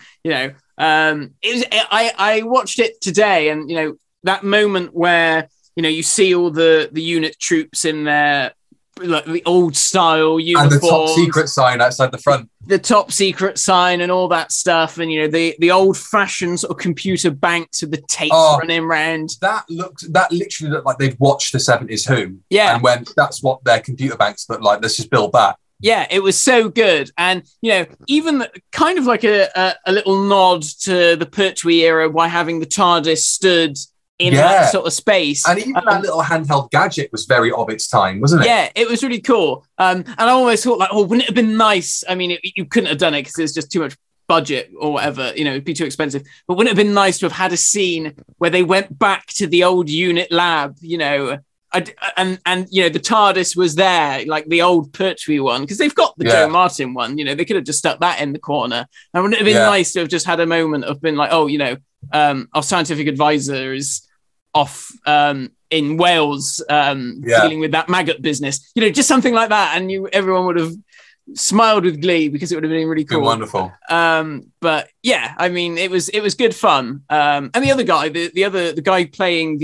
I watched it today, and that moment where you see all the UNIT troops in their like the old style uniforms, and the top secret sign outside the front, the top secret sign, and all that stuff, and the old fashioned sort of computer banks with the tapes running around. That literally looked like they'd watched the 70s Who, and when that's what their computer banks look like. Let's just build that. Yeah, it was so good, and even kind of like a little nod to the Pertwee era by having the TARDIS stood in that sort of space. And even that little handheld gadget was very of its time, wasn't it? Yeah, it was really cool. And I almost thought, like, wouldn't it have been nice? I mean, you couldn't have done it because there's just too much budget or whatever, it'd be too expensive. But wouldn't it have been nice to have had a scene where they went back to the old UNIT lab, and the TARDIS was there, like the old Pertwee one, because they've got the Joe Martin one. They could have just stuck that in the corner. And wouldn't it have been nice to have just had a moment of being like, our scientific advisor is off in Wales dealing with that maggot business, just something like that, and everyone would have smiled with glee because it would have been really cool. Been wonderful. But yeah, I mean, it was good fun. And the other guy, the guy playing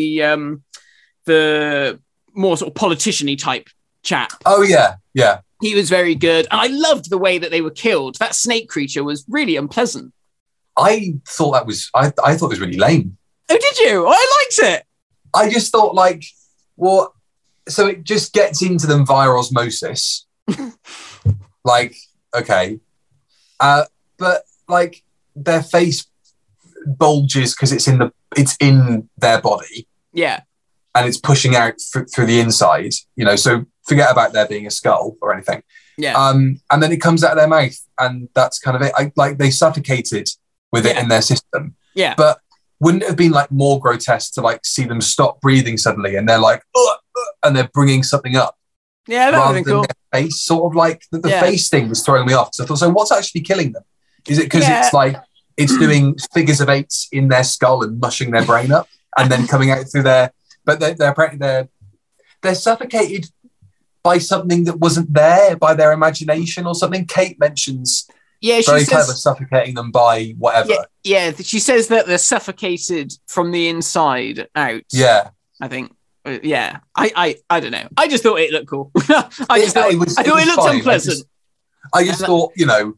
the more sort of politician-y type chap. Oh yeah. He was very good, and I loved the way that they were killed. That snake creature was really unpleasant. I thought it was really lame. Oh, did you? Oh, I liked it. I just thought, like, well, so it just gets into them via osmosis. Like, okay. But, like, their face bulges because it's in their body. Yeah. And it's pushing out through the inside, so forget about there being a skull or anything. Yeah. And then it comes out of their mouth, and that's kind of it. They suffocated with it in their system. Yeah. But wouldn't it have been like more grotesque to like see them stop breathing suddenly and they're like, and they're bringing something up? Yeah, that would have been cool. Their face, sort of like the face thing was throwing me off. So I thought, so what's actually killing them? Is it because it's like it's doing figures of eights in their skull and mushing their brain up and then coming out through their? But they're suffocated by something that wasn't there, by their imagination or something. Kate mentions very clever, suffocating them by whatever. Yeah, she says that they're suffocated from the inside out. Yeah. I think. Yeah. I don't know. I just thought it looked cool. I thought it looked unpleasant. I just thought,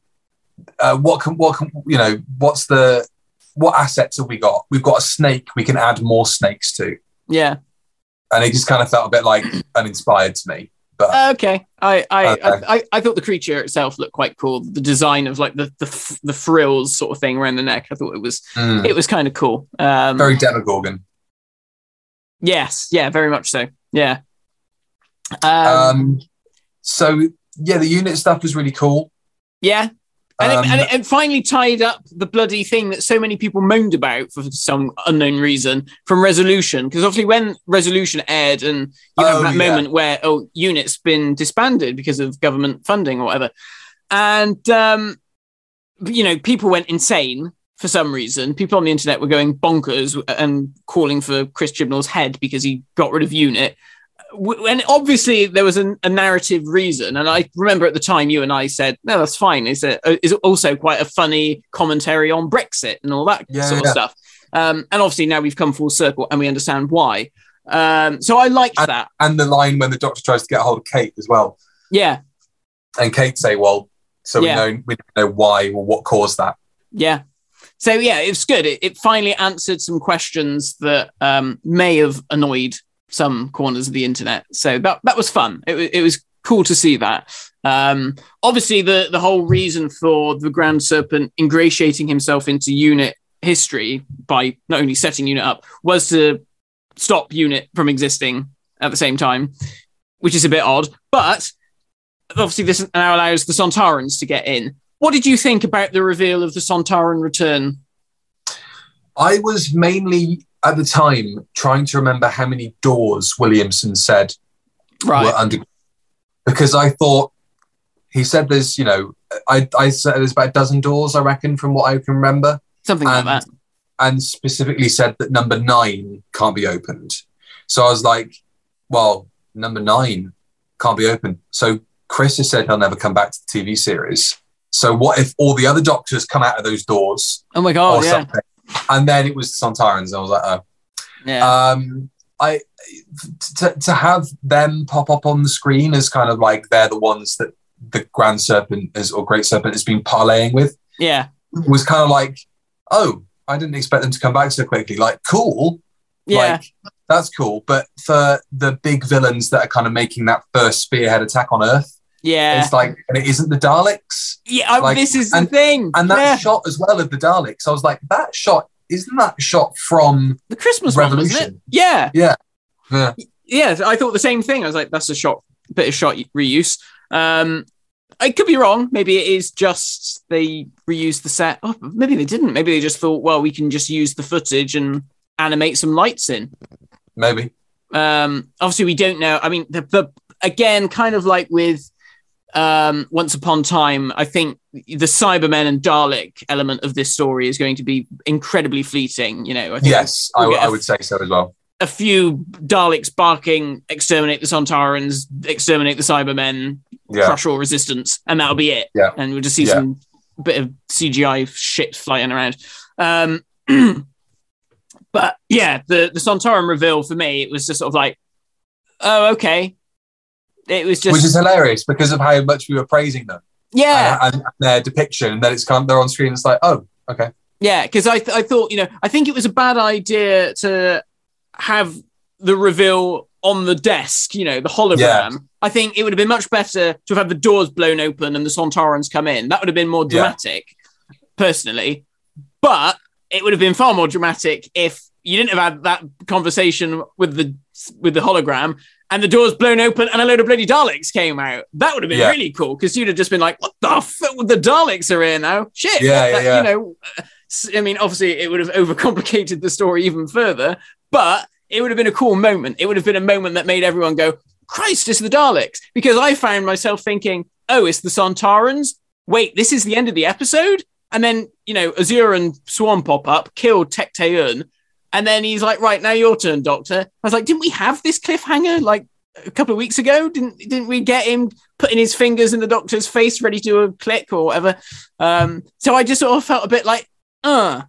what assets have we got? We've got a snake we can add more snakes to. Yeah. And it just kind of felt a bit like uninspired to me. But okay. I thought the creature itself looked quite cool. The design of like the frills sort of thing around the neck. I thought it was kind of cool. Very Demogorgon. Yes. Yeah, very much so. Yeah. So the unit stuff was really cool. Yeah. And it finally tied up the bloody thing that so many people moaned about for some unknown reason from Resolution. Because obviously when Resolution aired and you have that moment where, unit's been disbanded because of government funding or whatever. And, people went insane for some reason. People on the internet were going bonkers and calling for Chris Chibnall's head because he got rid of unit. And obviously there was a narrative reason, and I remember at the time you and I said, no, that's fine. It's also quite a funny commentary on Brexit and all that sort of stuff. And obviously now we've come full circle and we understand why. So I liked that. And the line when the Doctor tries to get a hold of Kate as well. Yeah. And Kate say, well, so we don't know why or what caused that. Yeah. So yeah, it's good. It finally answered some questions that may have annoyed some corners of the internet. So that was fun. It was cool to see that. Obviously, the whole reason for the Grand Serpent ingratiating himself into unit history by not only setting unit up was to stop unit from existing at the same time, which is a bit odd. But obviously, this now allows the Sontarans to get in. What did you think about the reveal of the Sontaran return? I was mainly, at the time, trying to remember how many doors Williamson said were under, because I thought he said there's, I said there's about a dozen doors, I reckon, from what I can remember. Something like that. And specifically said that number 9 can't be opened. So I was like, well, number 9 can't be opened. So Chris has said he'll never come back to the TV series. So what if all the other Doctors come out of those doors? Oh my God, yeah. Something? And then it was the Sontarans. I was like, oh. Yeah. To have them pop up on the screen as kind of like they're the ones that the Grand Serpent or Great Serpent has been parlaying with. Yeah. Was kind of like, oh, I didn't expect them to come back so quickly. Like, cool. Yeah. Like, that's cool. But for the big villains that are kind of making that first spearhead attack on Earth, yeah, it's like, and it isn't the Daleks. Yeah, like, this is the thing. And that shot as well of the Daleks, I was like, that shot, isn't that shot from the Christmas Revolution? One, isn't it? Yeah. Yeah. Yeah. Yeah, I thought the same thing. I was like, that's a bit of shot reuse. I could be wrong. Maybe it is just they reused the set. Oh, maybe they didn't. Maybe they just thought, well, we can just use the footage and animate some lights in. Maybe. Obviously, we don't know. I mean, the again, kind of like with Once Upon a Time, I think the Cybermen and Dalek element of this story is going to be incredibly fleeting. I think yes, I would say so as well. A few Daleks barking, exterminate the Sontarans, exterminate the Cybermen, crush all resistance, and that'll be it. Yeah. And we'll just see some bit of CGI shit flying around. But yeah, the Sontaran reveal for me, it was just sort of like, oh, okay. It was just, which is hilarious because of how much we were praising them. Yeah, and their depiction, and then it's kind of, they're on screen. It's like, oh, okay. Yeah, because I thought, I think it was a bad idea to have the reveal on the desk, the hologram. Yeah. I think it would have been much better to have had the doors blown open and the Sontarans come in. That would have been more dramatic, personally. But it would have been far more dramatic if you didn't have had that conversation with the hologram and the doors blown open and a load of bloody Daleks came out. That would have been really cool, because you'd have just been like, what the fuck? The Daleks are here now. Shit. Yeah. You know, I mean, obviously it would have overcomplicated the story even further, but it would have been a cool moment. It would have been a moment that made everyone go, Christ, it's the Daleks. Because I found myself thinking, oh, it's the Sontarans? Wait, this is the end of the episode? And then, you know, Azure and Swan pop up, killed Tech Taeun. And then he's like, right, now your turn, Doctor. I was like, didn't we have this cliffhanger like a couple of weeks ago? Didn't we get him putting his fingers in the Doctor's face, ready to click or whatever? So I just sort of felt a bit like, I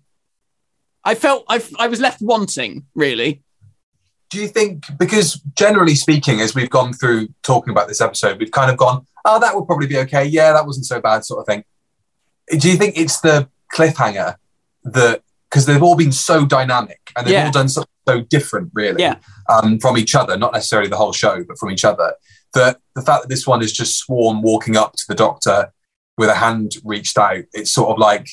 was left wanting, really. Do you think, because generally speaking, as we've gone through talking about this episode, we've kind of gone, oh, that would probably be okay. Yeah, that wasn't so bad, sort of thing. Do you think it's the cliffhanger that, because they've all been so dynamic and they've all done something so different, really, from each other, not necessarily the whole show, but from each other, that the fact that this one is just Swarm walking up to the Doctor with a hand reached out, it's sort of like,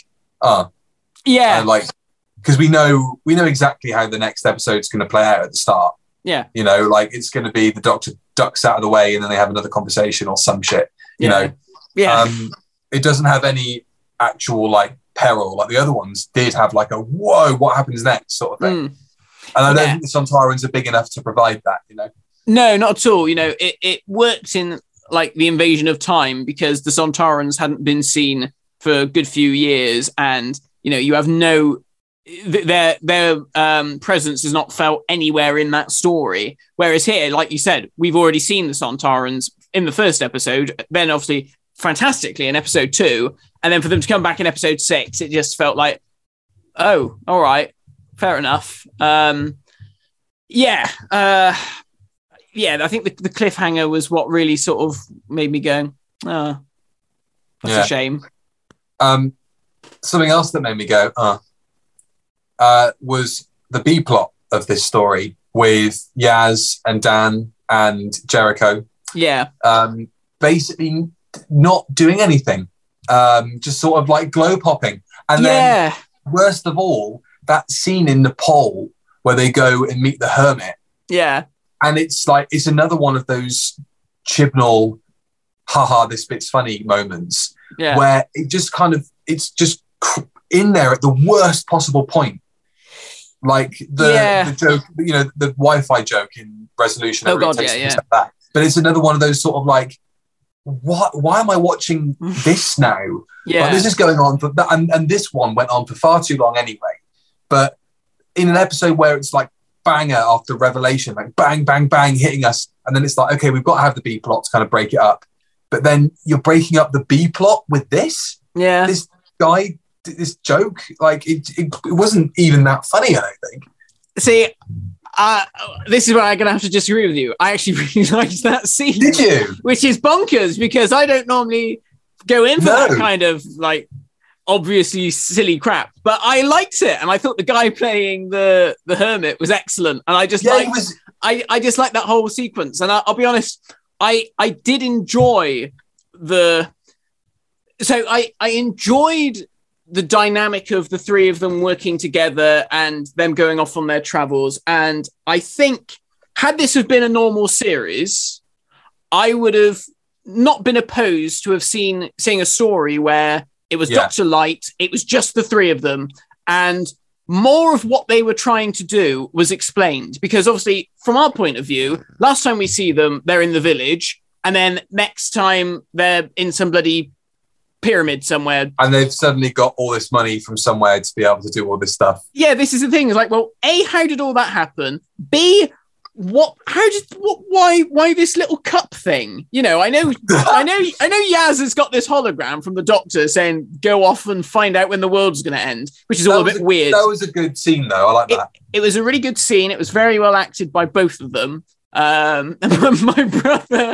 like, because we know exactly how the next episode's going to play out at the start. Yeah. You know, like it's going to be the Doctor ducks out of the way and then they have another conversation or some shit, you know. Yeah. It doesn't have any actual like peril like the other ones did have, like a whoa, what happens next sort of thing. And I don't think the Sontarans are big enough to provide that, you know. No, not at all. You know, it worked in like the Invasion of Time because the Sontarans hadn't been seen for a good few years, and you know, you have their presence is not felt anywhere in that story. Whereas here, like you said, we've already seen the Sontarans in the first episode, then obviously fantastically in episode 2, and then for them to come back in episode 6, it just felt like, oh, all right, fair enough. I think the cliffhanger was what really sort of made me go, oh, that's a shame. Something else that made me go, was the B plot of this story with Yaz and Dan and Jericho. Yeah. Basically not doing anything. Just sort of like glow popping. And then worst of all, that scene in Nepal where they go and meet the hermit. Yeah. And it's like, it's another one of those Chibnall, haha, this bit's funny moments where it just kind of, it's just in there at the worst possible point. Like the joke, you know, the Wi-Fi joke in Resolution. Oh God, like that. But it's another one of those sort of like, why am I watching this now? Yeah. Like, this is going on for that, and this one went on for far too long anyway. But in an episode where it's like banger after revelation, like bang, bang, bang, hitting us, and then it's like, okay, we've got to have the B plot to kind of break it up. But then you're breaking up the B plot with this. Yeah. This guy, this joke, like it wasn't even that funny, I don't think. See, this is where I'm going to have to disagree with you. I actually really liked that scene. Did you? Which is bonkers because I don't normally go in for that kind of like obviously silly crap, but I liked it, and I thought the guy playing the hermit was excellent, and I just I just like that whole sequence. And I'll be honest, I did enjoy I enjoyed the dynamic of the three of them working together and them going off on their travels. And I think had this have been a normal series, I would have not been opposed to have seeing a story where it was Dr. Light, it was just the three of them, and more of what they were trying to do was explained. Because obviously, from our point of view, last time we see them, they're in the village, and then next time they're in some bloody pyramid somewhere. And they've suddenly got all this money from somewhere to be able to do all this stuff. Yeah, this is the thing. It's like, well, A, how did all that happen? B, why this little cup thing? You know, I know Yaz has got this hologram from the Doctor saying, go off and find out when the world's going to end, which is all a bit weird. That was a good scene, though. I like that. It was a really good scene. It was very well acted by both of them. And my brother,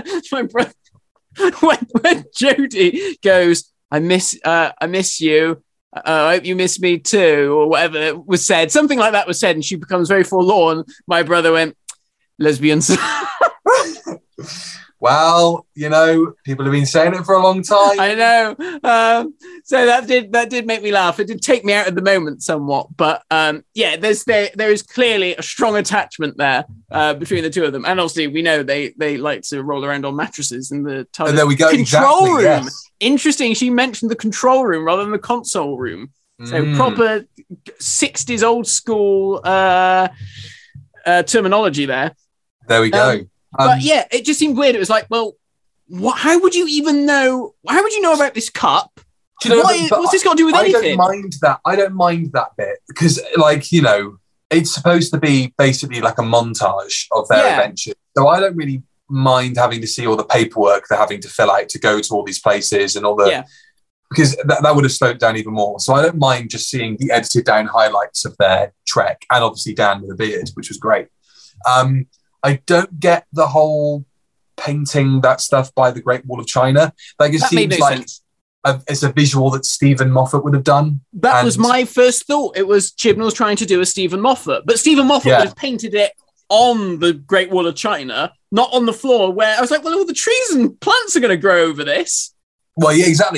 when Jodie goes, I miss you. I hope you miss me too, or whatever was said. Something like that was said, and she becomes very forlorn. My brother went, lesbians. Well, people have been saying it for a long time. I know. So that did make me laugh. It did take me out of the moment somewhat, but there is clearly a strong attachment there between the two of them, and obviously we know they like to roll around on mattresses in the TARDIS. And there we go. Control room. Yes. Interesting. She mentioned the control room rather than the console room. So proper 60s old school terminology there. There we go. But yeah, it just seemed weird. It was like, well, how would you even know? How would you know about this cup? What's this got to do with anything? I don't mind that bit because, it's supposed to be basically like a montage of their adventures. So I don't really mind having to see all the paperwork they're having to fill out to go to all these places and all the... Because that would have slowed down even more. So I don't mind just seeing the edited down highlights of their trek, and obviously Dan with a beard, which was great. I don't get the whole painting that stuff by the Great Wall of China. Like it seems like it's a visual that Stephen Moffat would have done. That was my first thought. It was Chibnall's trying to do a Stephen Moffat, but Stephen Moffat would have painted it on the Great Wall of China, not on the floor. Where I was like, well, all the trees and plants are going to grow over this. Well, yeah, exactly,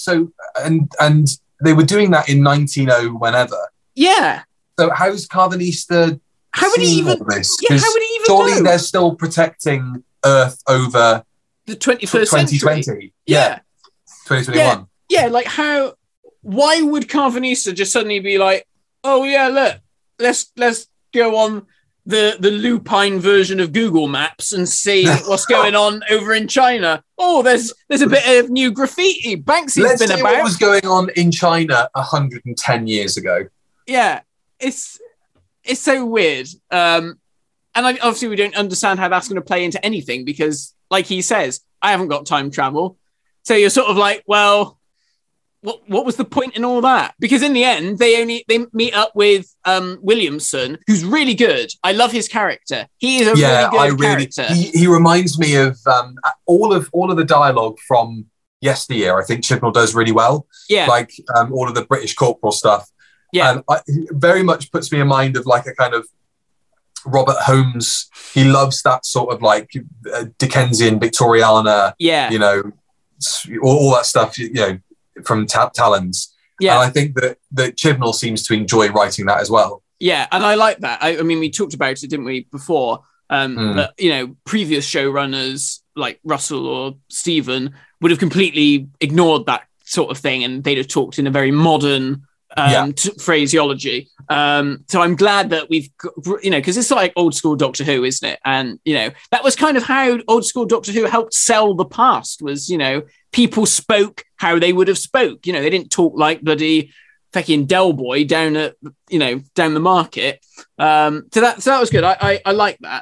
and they were doing that in 1900 whenever. Yeah. So how's Carvanista? How would he even? Yeah, how would he even? Surely know? They're still protecting Earth over the 21st century. 2020. Yeah. 2021. Yeah, like how? Why would Carvanista just suddenly be like, oh yeah, look, let's go on the lupine version of Google Maps and see what's going on over in China. Oh, there's a bit of new graffiti. Banksy's been about. What was going on in China 110 years ago? Yeah, it's so weird. And obviously we don't understand how that's going to play into anything because, like he says, I haven't got time travel. So you're sort of like, well, what was the point in all that? Because in the end, they meet up with Williamson, who's really good. I love his character. He is a really good character. He reminds me of all of the dialogue from yesteryear. I think Chibnall does really well. Yeah, like all of the British corporal stuff. Yeah, it very much puts me in mind of like a kind of Robert Holmes. He loves that sort of like Dickensian Victoriana. Yeah, all that stuff. From Talons. Yeah, and I think that Chibnall seems to enjoy writing that as well. Yeah, and I like that. I mean, we talked about it, didn't we, before? That previous showrunners like Russell or Stephen would have completely ignored that sort of thing, and they'd have talked in a very modern phraseology. So I'm glad that we've got, because it's like old school Doctor Who, isn't it? And that was kind of how old school Doctor Who helped sell the past. Was people spoke how they would have spoke. They didn't talk like bloody fucking Del Boy down at down the market. So that was good. I like that.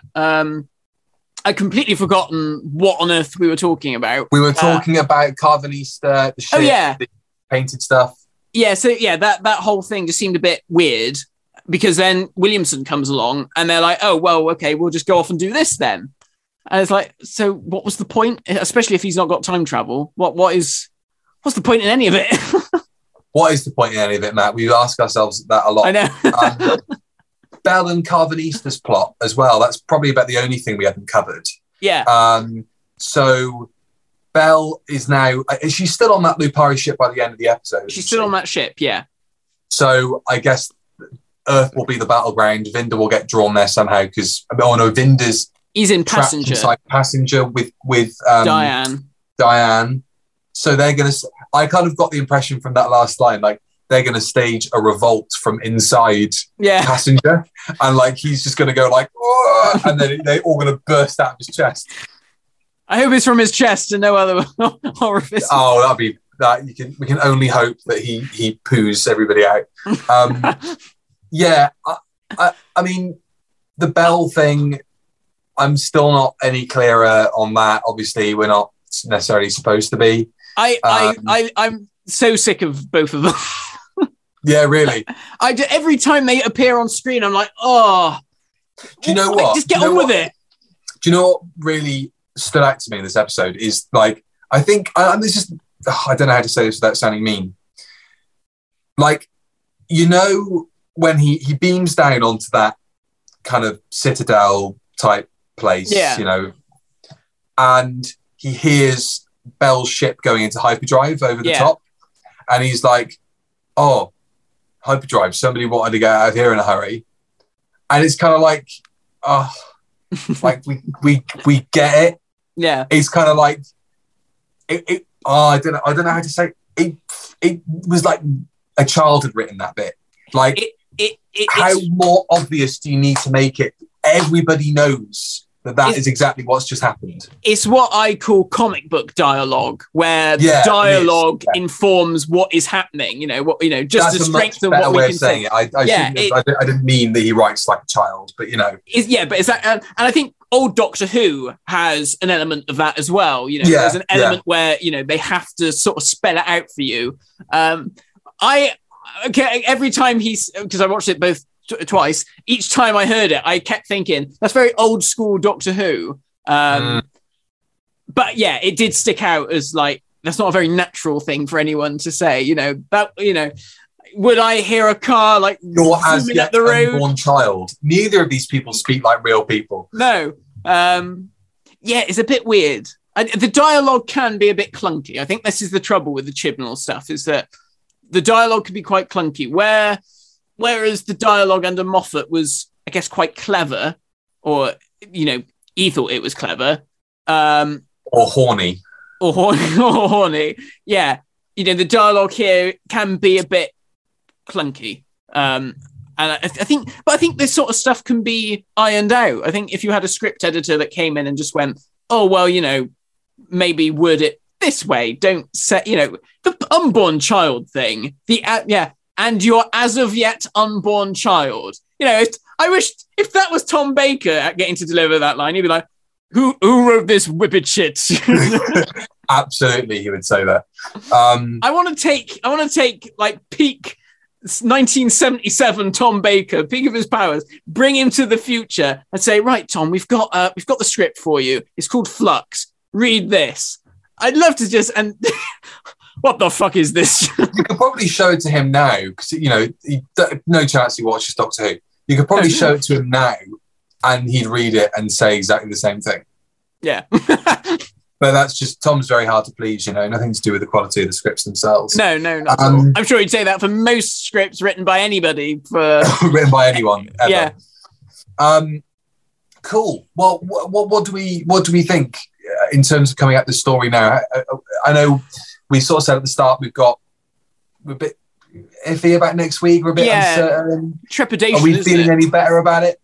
I completely forgotten what on earth we were talking about. We were talking about Carvanista, the ship, the painted stuff. Yeah, so that whole thing just seemed a bit weird because then Williamson comes along and they're like, oh, well, okay, we'll just go off and do this then. And it's like, so what was the point? Especially if he's not got time travel. What's the point in any of it? What is the point in any of it, Matt? We ask ourselves that a lot. I know. Bell and Carvanista's plot as well. That's probably about the only thing we haven't covered. Yeah. So Bell is now... Is she still on that Lupari ship by the end of the episode? She's still on that ship, yeah. So I guess Earth will be the battleground. Vinda will get drawn there somehow because... Vinda's... He's in passenger. Inside passenger with Diane. So they're going to... I kind of got the impression from that last line, like, they're going to stage a revolt from inside passenger. And, like, he's just going to go, like, oh, and then they're all going to burst out of his chest. I hope it's from his chest and no other orifice. Oh, that'd be... we can only hope that he poos everybody out. I mean, the Bell thing... I'm still not any clearer on that. Obviously, we're not necessarily supposed to be. I'm so sick of both of them. Yeah, really. Every time they appear on screen, I'm like, oh. Do you know what? Just get on with it. Do you know what really stood out to me in this episode is like, I think, this is, I don't know how to say this without sounding mean. Like, when he beams down onto that kind of citadel type place, and he hears Bell's ship going into hyperdrive over the top, and he's like, "Oh, hyperdrive! Somebody wanted to get out of here in a hurry," and it's kind of like, "Oh, like we get it." Yeah, it's kind of like it. I don't know how to say it. It was like a child had written that bit. Like, how more obvious do you need to make it? Everybody knows that is exactly what's just happened. It's what I call comic book dialogue, where the dialogue informs what is happening. Just to strengthen what we can say. I didn't mean that he writes like a child, but but it's that, and I think old Doctor Who has an element of that as well. There's an element where they have to sort of spell it out for you. Every time because I watched it both twice, each time I heard it, I kept thinking that's very old school Doctor Who. But yeah, it did stick out as like, that's not a very natural thing for anyone to say. Would I hear a car like you're as yet up the road? Unborn child? Neither of these people speak like real people. No. It's a bit weird. The dialogue can be a bit clunky. I think this is the trouble with the Chibnall stuff, is that the dialogue can be quite clunky. Whereas the dialogue under Moffat was, I guess, quite clever, or he thought it was clever, or horny, or horny. Yeah, the dialogue here can be a bit clunky, and I think this sort of stuff can be ironed out. I think if you had a script editor that came in and just went, "Oh well, maybe word it this way. Don't say, the unborn child thing. And your as of yet unborn child." I wish if that was Tom Baker getting to deliver that line, he'd be like, "Who wrote this whippet shit?" Absolutely, he would say that. I want to take like peak 1977 Tom Baker, peak of his powers, bring him to the future and say, "Right, Tom, we've got the script for you. It's called Flux. Read this." I'd love to just what the fuck is this? You could probably show it to him now, because no chance he watches Doctor Who. You could probably show it to him now, and he'd read it and say exactly the same thing. Yeah. But that's just, Tom's very hard to please. Nothing to do with the quality of the scripts themselves. No, not at all. I'm sure he'd say that for most scripts written by anybody. Written by anyone. Ever. Yeah. Cool. Well, what do we think in terms of coming at this story now? I know we sort of said at the start we're a bit iffy about next week. We're a bit uncertain. Trepidation. Are we feeling any better about it?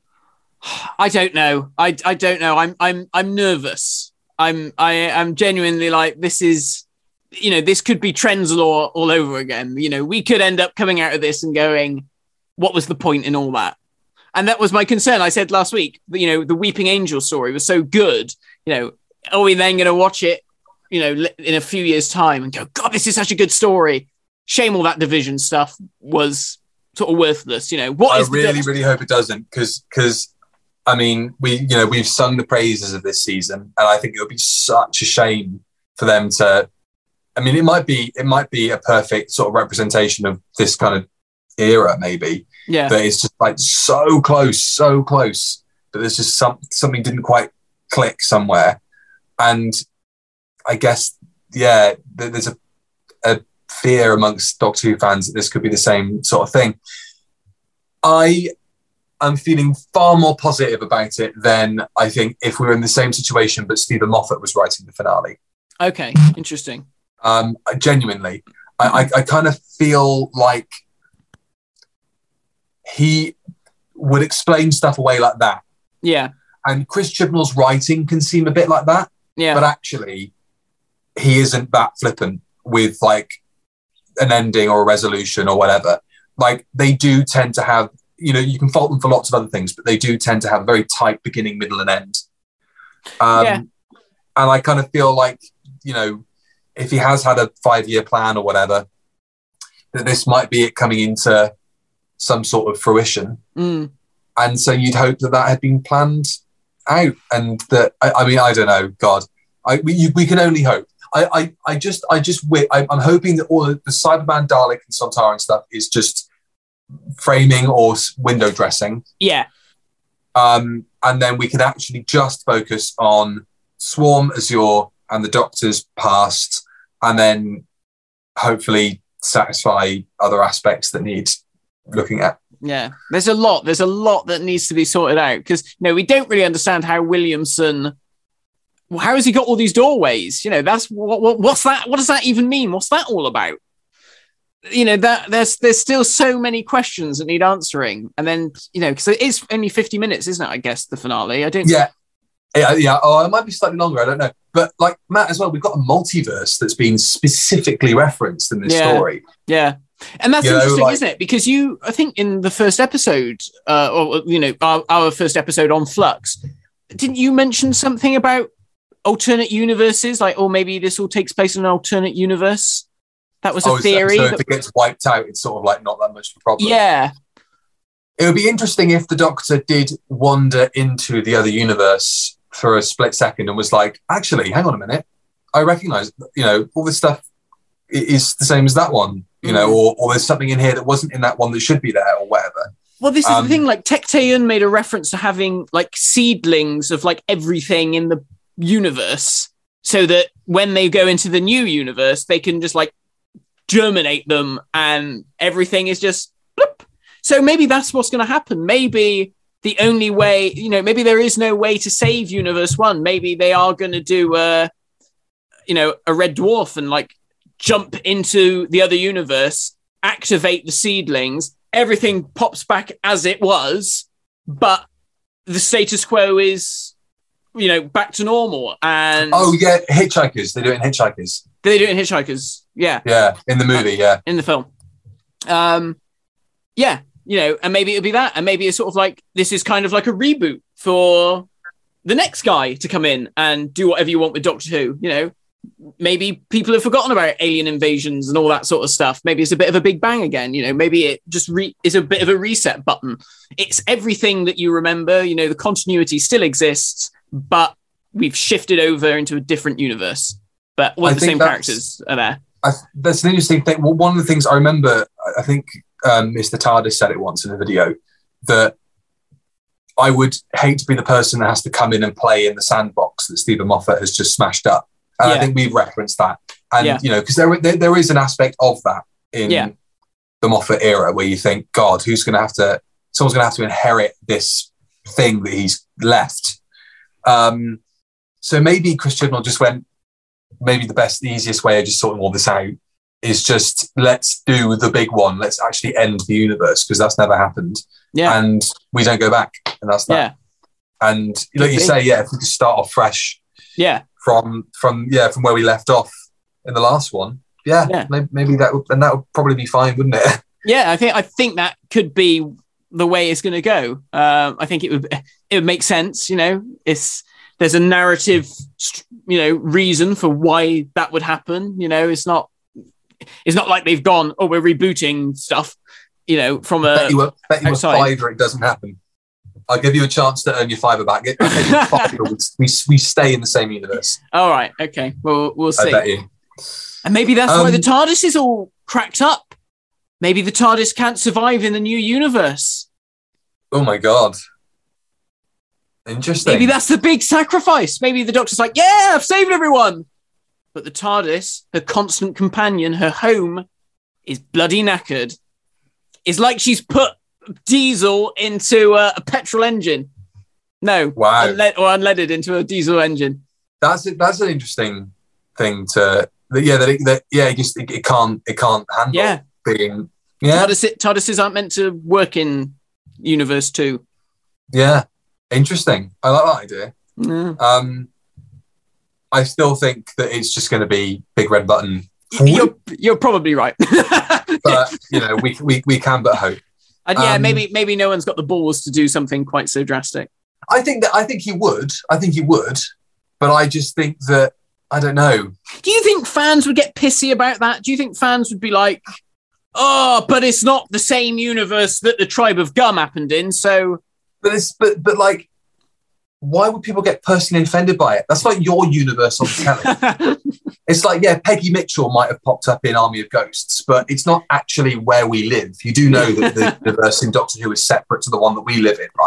I don't know. I don't know. I'm nervous. I'm genuinely like, this is, this could be Trenzalore all over again. We could end up coming out of this and going, what was the point in all that? And that was my concern. I said last week, the Weeping Angel story was so good. Are we then going to watch it, in a few years' time and go, God, this is such a good story. Shame all that Division stuff was sort of worthless. I really hope it doesn't, because I mean, we've sung the praises of this season, and I think it would be such a shame for them to. I mean, it might be a perfect sort of representation of this kind of era, maybe. Yeah. But it's just like so close, but there's just something didn't quite click somewhere, and I guess there's a fear amongst Doctor Who fans that this could be the same sort of thing. I'm feeling far more positive about it than I think if we were in the same situation, but Stephen Moffat was writing the finale. Okay, interesting. Genuinely, I kind of feel like he would explain stuff away like that. Yeah. And Chris Chibnall's writing can seem a bit like that. Yeah. But actually, he isn't that flippant with like an ending or a resolution or whatever. Like, they do tend to have, you can fault them for lots of other things, but they do tend to have a very tight beginning, middle, and end. And I kind of feel like, if he has had a 5-year plan or whatever, that this might be it coming into some sort of fruition. And so you'd hope that had been planned out, and that, I mean, I don't know, God, we can only hope. I'm hoping that all the Cyberman, Dalek, and Sontaran stuff is just framing or window dressing. Yeah. And then we can actually just focus on Swarm, Azure, and the Doctor's past, and then hopefully satisfy other aspects that need looking at. Yeah, there's a lot that needs to be sorted out, because we don't really understand how Williamson, how has he got all these doorways? That's what's that? What does that even mean? What's that all about? That there's still so many questions that need answering, and then because it is only 50 minutes, isn't it? I guess the finale. I don't. Yeah. Oh, it might be slightly longer. I don't know. But like Matt as well, we've got a multiverse that's been specifically referenced in this story. Yeah. And that's interesting, isn't it? Because I think in the first episode, our first episode on Flux, didn't you mention something about alternate universes? Like, or maybe this all takes place in an alternate universe? That was a theory. So if it gets wiped out, it's sort of like not that much of a problem. Yeah. It would be interesting if the Doctor did wander into the other universe for a split second and was like, actually, hang on a minute. I recognize, all this stuff is the same as that one, or there's something in here that wasn't in that one that should be there or whatever. Well, this is the thing, like Tecteun made a reference to having like seedlings of like everything in the universe so that when they go into the new universe, they can just like germinate them and everything is just bloop. So maybe that's what's going to happen. Maybe the only way, maybe there is no way to save Universe 1. Maybe they are going to do a Red Dwarf and like jump into the other universe, activate the seedlings, everything pops back as it was, but the status quo is, back to normal. And Hitchhikers. They do it in Hitchhikers. They do it in Hitchhikers. Yeah. Yeah, in the movie, in the film. And maybe it'll be that. And maybe it's sort of like, this is kind of like a reboot for the next guy to come in and do whatever you want with Doctor Who. Maybe people have forgotten about alien invasions and all that sort of stuff. Maybe it's a bit of a big bang again. Maybe it just is a bit of a reset button. It's everything that you remember. The continuity still exists, but we've shifted over into a different universe. But all the same characters are there. That's an interesting thing. Well, one of the things I remember, I think Mr. TARDIS said it once in a video, that I would hate to be the person that has to come in and play in the sandbox that Stephen Moffat has just smashed up. And I think we've referenced that. And, because there is an aspect of that in the Moffat era where you think, God, someone's going to have to inherit this thing that he's left. So maybe Chris Chibnall just went, maybe the easiest way of just sorting all this out is just, let's do the big one. Let's actually end the universe, because that's never happened. Yeah. And we don't go back. And that's that. Yeah. And like you say, if we could start off fresh. Yeah. From where we left off in the last one. Maybe that would probably be fine, wouldn't it? Yeah, I think that could be the way it's going to go. I think it would make sense. There's a narrative, reason for why that would happen. It's not like they've gone, oh, we're rebooting stuff. From a. Bet you a $5 it doesn't happen. I'll give you a chance to earn your $5 back. We stay in the same universe. All right. Okay. Well, we'll see. I bet you. And maybe that's why the TARDIS is all cracked up. Maybe the TARDIS can't survive in the new universe. Oh my God. Interesting. Maybe that's the big sacrifice. Maybe the Doctor's like, yeah, I've saved everyone. But the TARDIS, her constant companion, her home, is bloody knackered. It's like she's put diesel into a petrol engine. No. Wow. Or unleaded into a diesel engine. That's an interesting thing to... It can't handle being... Yeah. TARDISes aren't meant to work in Universe 2. Yeah. Interesting. I like that idea. Yeah. I still think that it's just going to be big red button. You're probably right. But we can but hope. And maybe no one's got the balls to do something quite so drastic. I think he would. But I just think that, I don't know. Do you think fans would get pissy about that? Do you think fans would be like, oh, but it's not the same universe that the Tribe of Gum happened in, so... But like, why would people get personally offended by it? That's like your universe on telly. It's like, Peggy Mitchell might have popped up in Army of Ghosts, but it's not actually where we live. You do know that the universe in Doctor Who is separate to the one that we live in, right?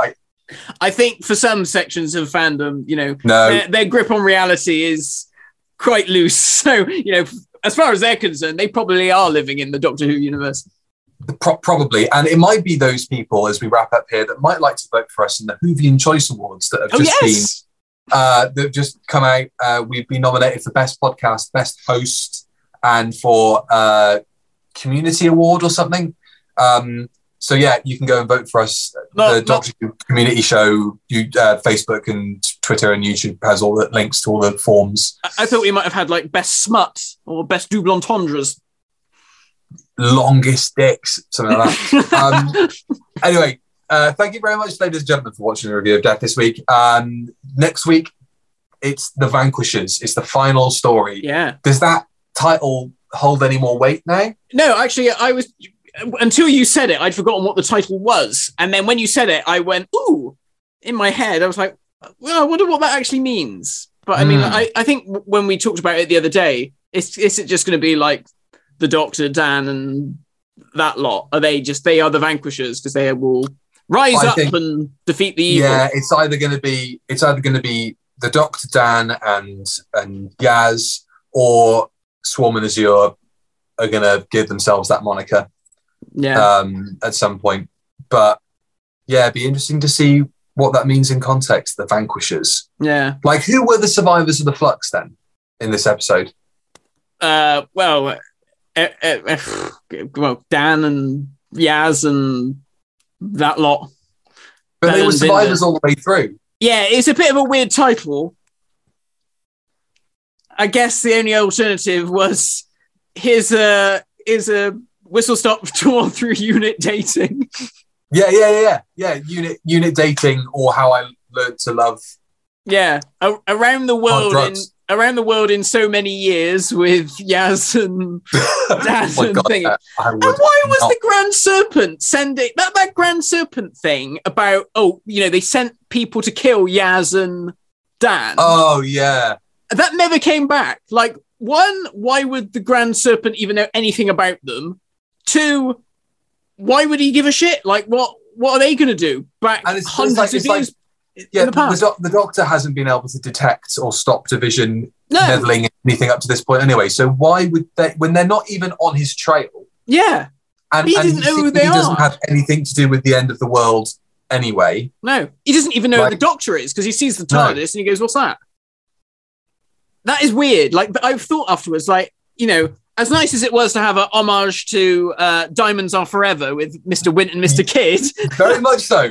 I think for some sections of fandom, No. their grip on reality is quite loose. So, as far as they're concerned, they probably are living in the Doctor Who universe. Probably. And it might be those people, as we wrap up here, that might like to vote for us in the Whovian Choice Awards that have that have just come out. We've been nominated for Best Podcast, Best Host, and for Community Award or something. So yeah, you can go and vote for us. The Doctor Who Community Show, Facebook and Twitter and YouTube has all the links to all the forms. I thought we might have had like Best Smut or Best Double Entendres. Longest dicks, something like that. Anyway, thank you very much, ladies and gentlemen, for watching the review of Death this week. Next week, it's The Vanquishers. It's the final story. Yeah. Does that title hold any more weight now? No, actually, until you said it, I'd forgotten what the title was. And then when you said it, I went, ooh, in my head. I was like, well, I wonder what that actually means. But I mean, I think when we talked about it the other day, is it just going to be like the Doctor, Dan, and that lot? They are the Vanquishers because they will rise up and defeat the evil? Yeah, it's either going to be the Doctor, Dan, and Yaz, or Swarm and Azure are going to give themselves that moniker. Yeah. At some point. But yeah, it'd be interesting to see what that means in context, the Vanquishers. Yeah. Like, who were the survivors of the Flux then in this episode? Well, Dan and Yaz and that lot. But they were survivors all the way through. Yeah, it's a bit of a weird title. I guess the only alternative was here's a whistle stop tour through unit dating. Yeah. Unit dating, or How I Learned to Love. Yeah, around the world in so many years with Yaz and Dan and thing. And why was the Grand Serpent sending that Grand Serpent thing about? They sent people to kill Yaz and Dan. Oh yeah, that never came back. Like, one, why would the Grand Serpent even know anything about them? Two, why would he give a shit? Like, what are they going to do back hundreds of years in the past? The Doctor hasn't been able to detect or stop Division meddling anything up to this point anyway. So why would they, when they're not even on his trail? Yeah. And he doesn't know who they are. He doesn't have anything to do with the end of the world anyway. No. He doesn't even know who the Doctor is because he sees the TARDIS and he goes, what's that? That is weird. Like, but I've thought afterwards, like, as nice as it was to have a homage to Diamonds Are Forever with Mr. Wint and Mr. Kidd. Very much so.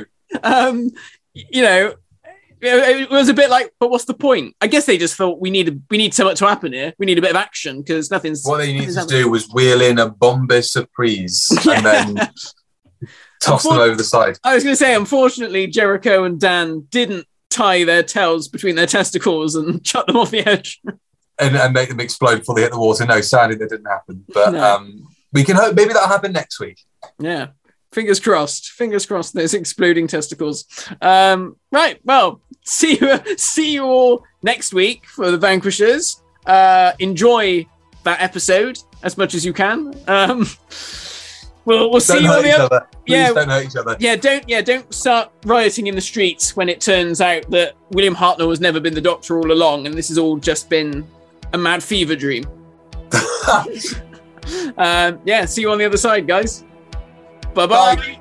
It was a bit like, but what's the point? I guess they just thought we need something to happen here. We need a bit of action because nothing's. What they needed to do was wheel in a Bombay surprise and then toss them over the side. I was going to say, unfortunately, Jericho and Dan didn't tie their tails between their testicles and chuck them off the edge. And make them explode before they hit the water. No, sadly that didn't happen. But we can hope maybe that'll happen next week. Yeah. Fingers crossed. Those exploding testicles. Right. Well, see you all next week for the Vanquishers. Enjoy that episode as much as you can. We'll see you on the other. Please don't hurt each other. Don't start rioting in the streets when it turns out that William Hartnell has never been the Doctor all along, and this has all just been a mad fever dream. See you on the other side, guys. Bye-bye. Bye.